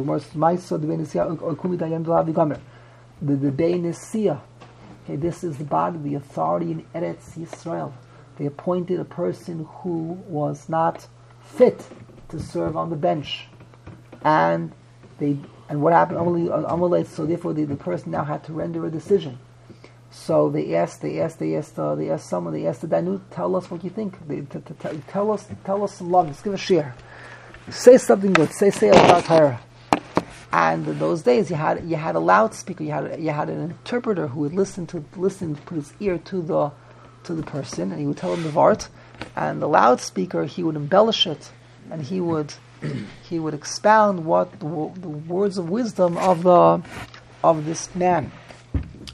The the Bein is Sia. Okay, this is the body, the authority in Eretz Yisrael. They appointed a person who was not fit to serve on the bench, and they and what happened? Amalei. So therefore, the, the person now had to render a decision. So they asked, they asked, they asked, uh, they asked someone. They asked the Danu, tell us what you think. They, t- t- t- tell us, tell us some love. Just give a share. Say something good. Say, say about Torah. And in those days, you had you had a loudspeaker. You had you had an interpreter who would listen to listen, put his ear to the to the person, and he would tell him the vart. And the loudspeaker, he would embellish it, and he would he would expound what the, the words of wisdom of the of this man.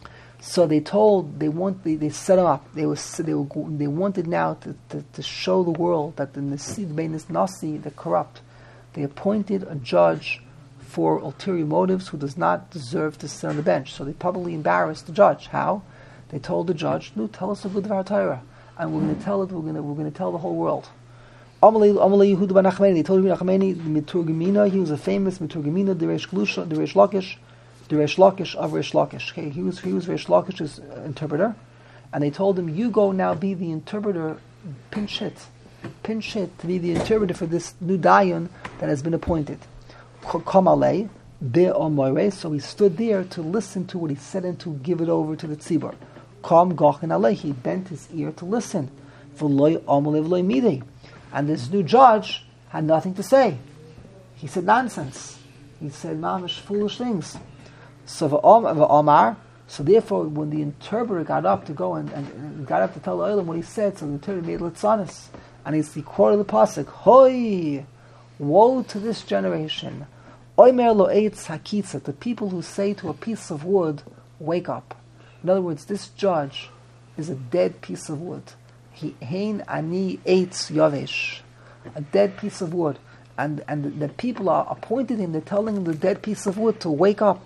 So they told, they want, they, they set him up. They was they were they wanted now to, to, to show the world that the Nasi, the Beis Nasi, the corrupt, they appointed a judge for ulterior motives who does not deserve to sit on the bench. So they publicly embarrassed the judge. How? They told the judge, "No, tell us a good Dvar Torah, and we're going to tell it. We're going to we're going to tell the whole world." Amalei Amalei Yehuda ben Nachmani. They told Yehuda ben Nachmani, the Miturgamina. He was a famous Miturgamina, the Reish Glusha, the Reish Lakish. The Reish Lakish of Reish Lakish. Okay, he was he was Reish Lakish's uh, interpreter, and they told him, "You go now be the interpreter, pinch hit, pinch hit to be the interpreter for this new dayan that has been appointed." Kamalei be omoire. So he stood there to listen to what he said and to give it over to the tzibur. Kam gachin alei. He bent his ear to listen. V'loy omolev loy midei. And this new judge had nothing to say. He said nonsense. He said mamish foolish things. So Omar, so therefore, when the interpreter got up to go and, and, and got up to tell the Olam what he said, so the interpreter made litzanis, and he's the quote of the pasuk: "Hoi, woe to this generation! Oimer lo eitz hakitza." The people who say to a piece of wood, "Wake up." In other words, this judge is a dead piece of wood. He hein ani eitz yavesh, a dead piece of wood, and and the, the people are appointed him. They're telling the dead piece of wood to wake up.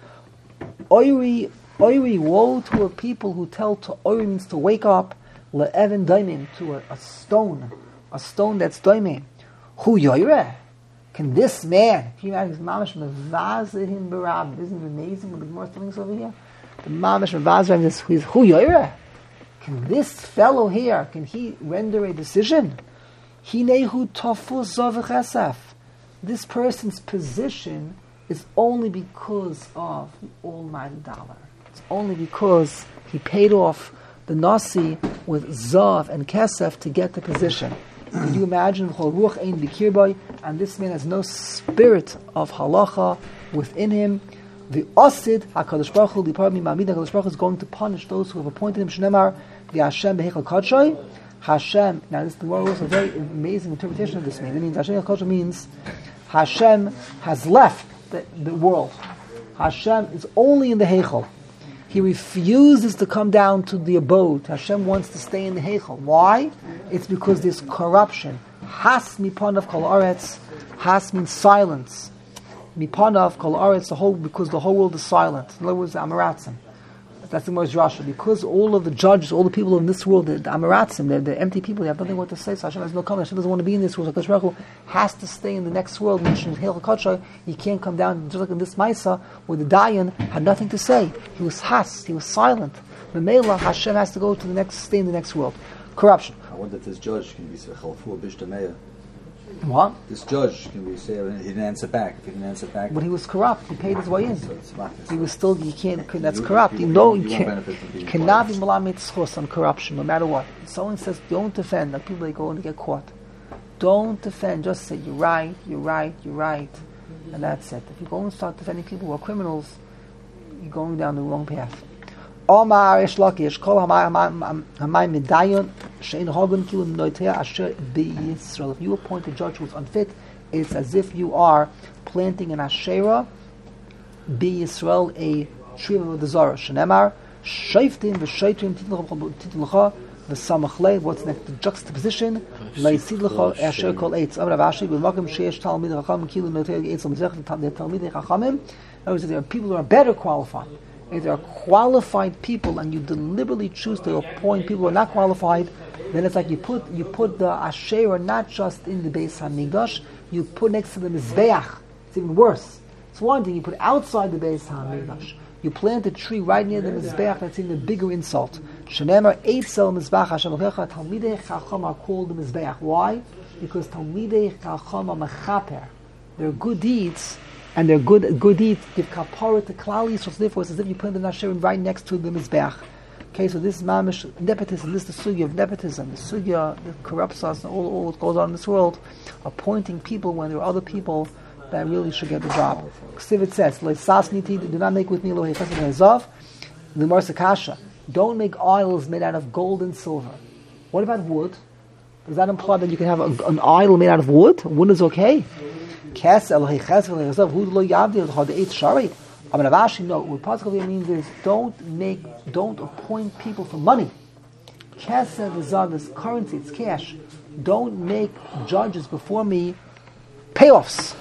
Oiri, oiri, woe to a people who tell to oiri means to wake up, le'even daimim, to a, a stone, a stone that's daimim. Hu yoire? Can this man, if you imagine, mamash mevazehim barab, isn't it amazing what the Gemara is telling us over here? The mamash mevazehim is hu yoire? Can this fellow here, can he render a decision? Hinehu tofu zavechesef. This person's position is only because of the almighty dollar. It's only because he paid off the Nasi with Zav and Kesef to get the position. Can you imagine? And this man has no spirit of halacha within him. The Osid, HaKadosh Baruch Hu, the HaKadosh Baruch Hu is going to punish those who have appointed him. Shnemar, the Hashem Behechal Kadshoy. Hashem, now this is the word, also a very amazing interpretation of this meaning. It means Hashem Behechal Kadshoy means Hashem has left The, the world. Hashem is only in the Heichal. He refuses to come down to the abode. Hashem wants to stay in the Heichal. Why? It's because there's corruption. Has mipanav kol aretz. Has means silence. Mipanav kol aretz, the whole, because the whole world is silent. In other words, the Amaratzim. That's the most Rashi. Because all of the judges, all the people in this world, the, the Amaratzim, they're, they're empty people, they have nothing what to say, so Hashem has no comment. Hashem doesn't want to be in this world. So HaKadosh Baruch Hu has to stay in the next world, mentioned Heil HaKadosh. He can't come down, just like in this Maisa, where the Dayan had nothing to say. He was has, he was silent. Memela, Hashem has to go to the next, stay in the next world. Corruption. I wonder if this judge can be Chalfu Bishtameya. What? This judge can be say he didn't answer back. If he didn't answer back, but he was corrupt. He paid his way in. So it's he was still. You can't. That's you, corrupt. You, you know, you, you, you, can't, you cannot be malamet schus on corruption, no matter what. Someone says, "Don't defend." Like people, they go and get caught. Don't defend. Just say, "You're right. You're right. You're right," and that's it. If you go and start defending people who are criminals, you're going down the wrong path. Omar Reish Lakish kol hamay medayon shein hogan kilu noitea asher b'Yisrael. If you appoint a judge who's unfit, it's as if you are planting an asherah b'Yisrael, a tree of the Zorah. Shenemar shayftim v'shaytrim titlucha v'samachlei. What's next? The juxtaposition. Leisidlucha asher kol eitz. Amar Avashi b'makom sheyesh talmidei chachamim kilu noitea eitz l'mizrach talmidei chachamim. In other words, there are people who are better qualified. If there are qualified people and you deliberately choose to appoint people who are not qualified, then it's like you put you put the Asherah not just in the Beis HaMikdash, you put next to the Mizbeach. It's even worse. It's one thing, you put outside the Beis HaMikdash. You plant a tree right near the Mizbeach, that's even a bigger insult. Shenemar Eitzel Mizbeach Hashem Elokecha, Talmidei Chacham are called the Mizbeach. Why? Because Talmidei Chacham are mechaper. They're good deeds, and their good good deeds give kapara to Klal Yisrael. So therefore, it's as if you put the Nasherim right next to the Mizbeach. Okay, so this is mamish nepotism. This is the sugya of nepotism. The sugya that corrupts us and all, all what goes on in this world, appointing people when there are other people that really should get the job. Ksivit says, "Do not make with me lo hechesed hazav." The Marsa Kasha, don't make idols made out of gold and silver. What about wood? Does that imply that you can have a, an idol made out of wood? Wood is okay. I mean, Ravashi, no. What Pasuk here means is don't make, don't appoint people for money. Kesef is on this currency, it's cash. Don't make judges before me payoffs.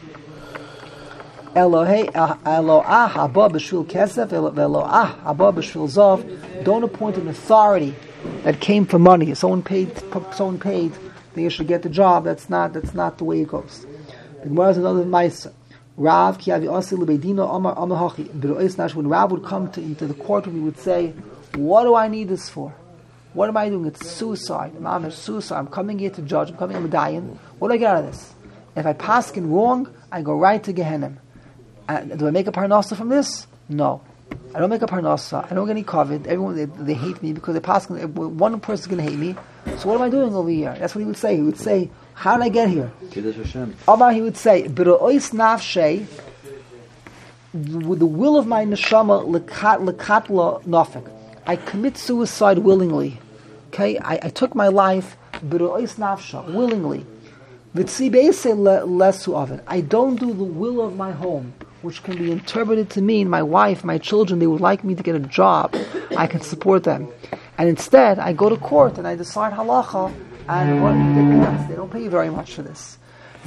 Elohei Eloah haba b'shvil kesef Eloah haba b'shvil zav. Don't appoint an authority that came for money. If someone paid, someone paid, then you should get the job. That's not. That's not the way it goes. The Gemara has another ma'aser. Rav ki avi asi lebeidino amar amar hachi. When Rav would come to, into the courtroom, he would say, "What do I need this for? What am I doing? It's suicide. I'm suicide. I'm coming here to judge. I'm coming. I'm dying. What do I get out of this? If I paskin wrong, I go right to Gehenna. Uh, do I make a parnasa from this? No. I don't make a parnasa. I don't get any covet. Everyone they, they hate me because they paskin. One person's going to hate me. So what am I doing over here?" That's what he would say. He would say, "How did I get here?" Amar, he would say, "B'ro'os nafshei, with the will of my neshama lekatla nafik. I commit suicide willingly. Okay, I, I took my life, b'ro'os nafsha, willingly. V'tzi be'esei lesu oven. I don't do the will of my home, which can be interpreted to mean my wife, my children, they would like me to get a job. I can support them. And instead, I go to court and I decide halacha, and what they, they don't pay you very much for this.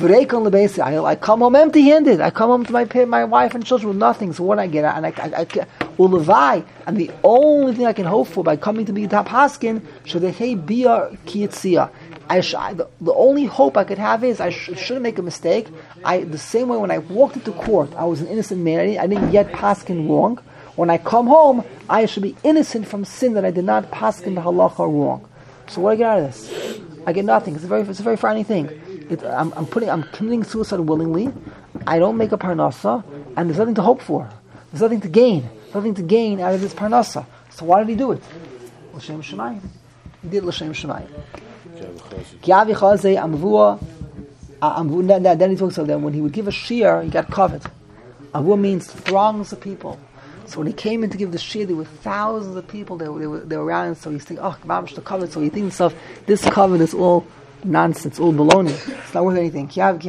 I, I come home empty-handed. I come home to my my wife and children with nothing. So what do I get? And I, I, I, I and the only thing I can hope for by coming to be top haskin, shadehei bia kiyitzia. I sh- the, the only hope I could have is I sh- shouldn't make a mistake. I the same way when I walked into court, I was an innocent man. I didn't, I didn't yet paskin wrong. When I come home, I should be innocent from sin that I did not paskin the halacha wrong. So what do I get out of this? I get nothing. It's a very, it's a very frightening thing. It, I'm, I'm putting, I'm committing suicide willingly. I don't make a parnasa, and there's nothing to hope for. There's nothing to gain. Nothing to gain out of this parnasa. So why did he do it? L'shem Shemayim. He did l'shem Shemayim. Kiavi chazei amvua. Amvua. Then he talks about that when he would give a shiur, he got covered. Amvua means throngs of people. So when he came in to give the shiur, there were thousands of people that were, they were, they were around. So he's thinking, oh, mamash the covet. So he thinks himself, this covet is all nonsense, all baloney. It's not worth anything.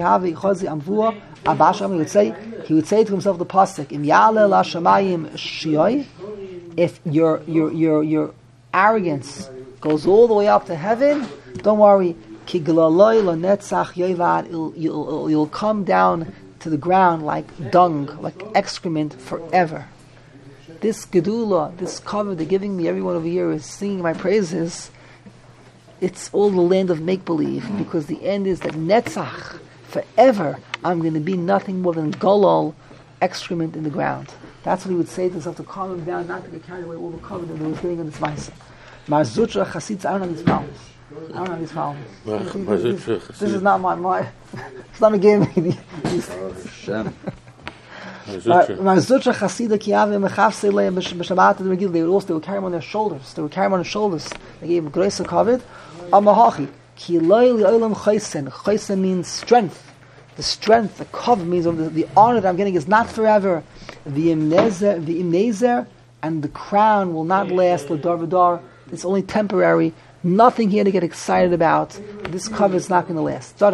He would say, he would say to himself the pasuk, Im ya'ale la shamayim shiyoi, if your your your your arrogance goes all the way up to heaven, don't worry. Ki glaloi lo netzach yovad, you'll come down to the ground like dung, like excrement forever. This gedula, this cover they're giving me, everyone over here is singing my praises. It's all the land of make-believe, because the end is that netzach, forever, I'm going to be nothing more than golol, excrement in the ground. That's what he would say to himself, to calm him down, not to get carried away all the cover that he was getting on this Maisa. Marzutra Chasidza, I don't know these mountains. I don't know these mountains. This, this is not my, my it's not a game. Marzutra Chasida Kiave Mechafse Le B'Shabbat the Regil. They would also they would carry him on their shoulders. They would carry him on their shoulders. They gave him grace and covet. Amahachi Ki Loi Li'olam Chaysen. Chaysen means strength. The strength, the covet means of the, the honor that I'm getting is not forever. The imnezer, the imnezer, and the crown will not last. L'dar v'dar. It's only temporary. Nothing here to get excited about. This cover is not going to last. Do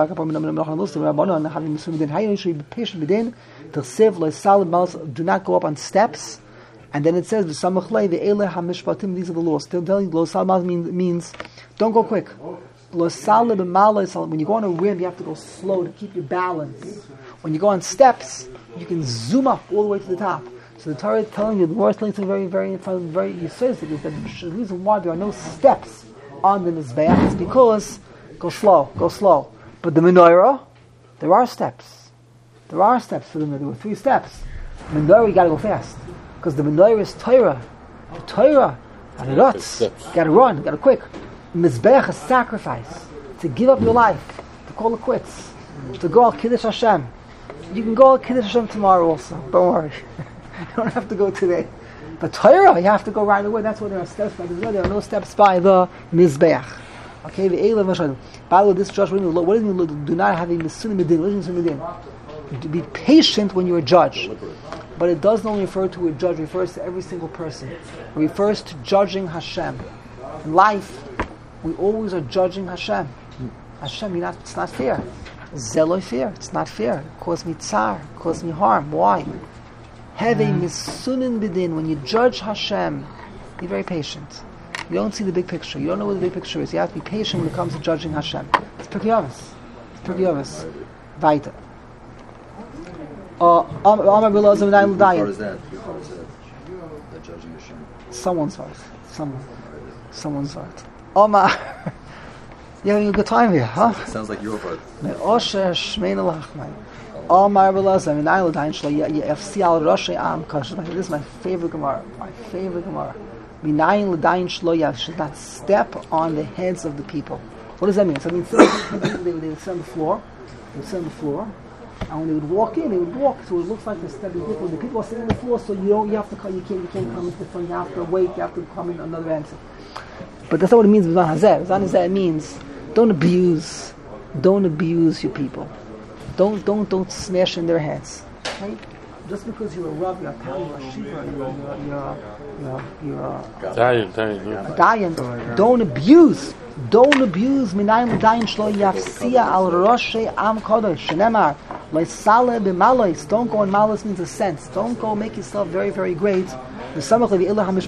not go up on steps. And then it says, these are the laws. Still telling you, means don't go quick. When you go on a rim, you have to go slow to keep your balance. When you go on steps, you can zoom up all the way to the top. So the Torah is telling you the worst thing, very, very, very yesodic is that the reason why there are no steps on the Mizbeach is because go slow, go slow. But the menorah, there are steps. There are steps for the menorah. There were three steps. The menorah, you got to go fast because the menorah is Torah. The Torah, and ruts, you got to run, you got to quick. Mizbeach is sacrifice to give up your life, to call it quits, to go al Kiddush Hashem. You can go al Kiddush Hashem tomorrow also. Don't worry. You don't have to go today. But Torah, you have to go right away. That's why there are steps by the Mizbeach. There are no steps by the Mizbeach. Okay, the Eilav Mashad. By the way, this judge, what does it mean? Do not have a Misun Midin. What does Misun Midin? To be patient when you're a judge. But it doesn't only refer to a judge, it refers to every single person. It refers to judging Hashem. In life, we always are judging Hashem. Hashem, you're not, it's not fair. Zeloi fair. It's not fair. It caused me tsar. It caused me harm. Why? Have a misunin bidin. When you judge Hashem, be very patient. You don't see the big picture. You don't know what the big picture is. You have to be patient when it comes to judging Hashem. It's Pirkei Avos. It's Pirkei Avos. Weiter. Uh, Amar Bilazar V'nayim How L'dayin. is that? How is that? That judging Hashem. Someone's right. Someone. Someone's right. Omar. You're having a good time here, huh? It sounds like your part. Osher Shmeina Lachmai. Omar Belazar V'nayim L'dayin Shlo Yafsi Al Roshei Am Kasher. This is my favorite Gemara. My favorite Gemara. V'nayim L'dayin Shlo Yav should not step on the heads of the people. What does that mean? So I mean, they, they would sit on the floor. They would sit on the floor. And when they would walk in, they would walk, so it looks like they're stepping different. The people are sitting on the floor, so you don't, you have to come, you can't, you can't come into the front. You have to wait. You have to come in another end. But that's not what it means. B'zman hazeh. B'zman hazeh means don't abuse, don't abuse your people. Don't, don't, don't smash in their heads. Okay? Just because you're a Rav, you're a Kali, you're a Shiva, you're, you're, you're, you're, you're a Dayan, Dayan, yeah. Dayan. Don't abuse. Don't abuse. Minayim Dayan Shlo Yafsiya Al Roshei Am Kodesh. Shenemar. Don't go in malice means a sense. Don't go make yourself very, very great. What's actually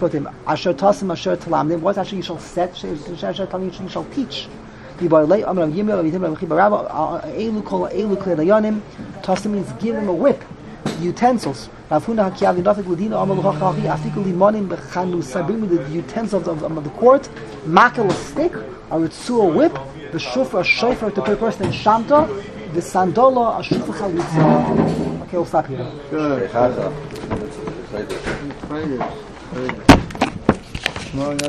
you shall set, you shall teach. Tosim means give him a whip, utensils. The utensils of, of the court, makel a stick, or it's a whip, the shofar, a shofar to put a person in shamta, the sandola, a shofar chalitza. Okay, we'll stop here. Good.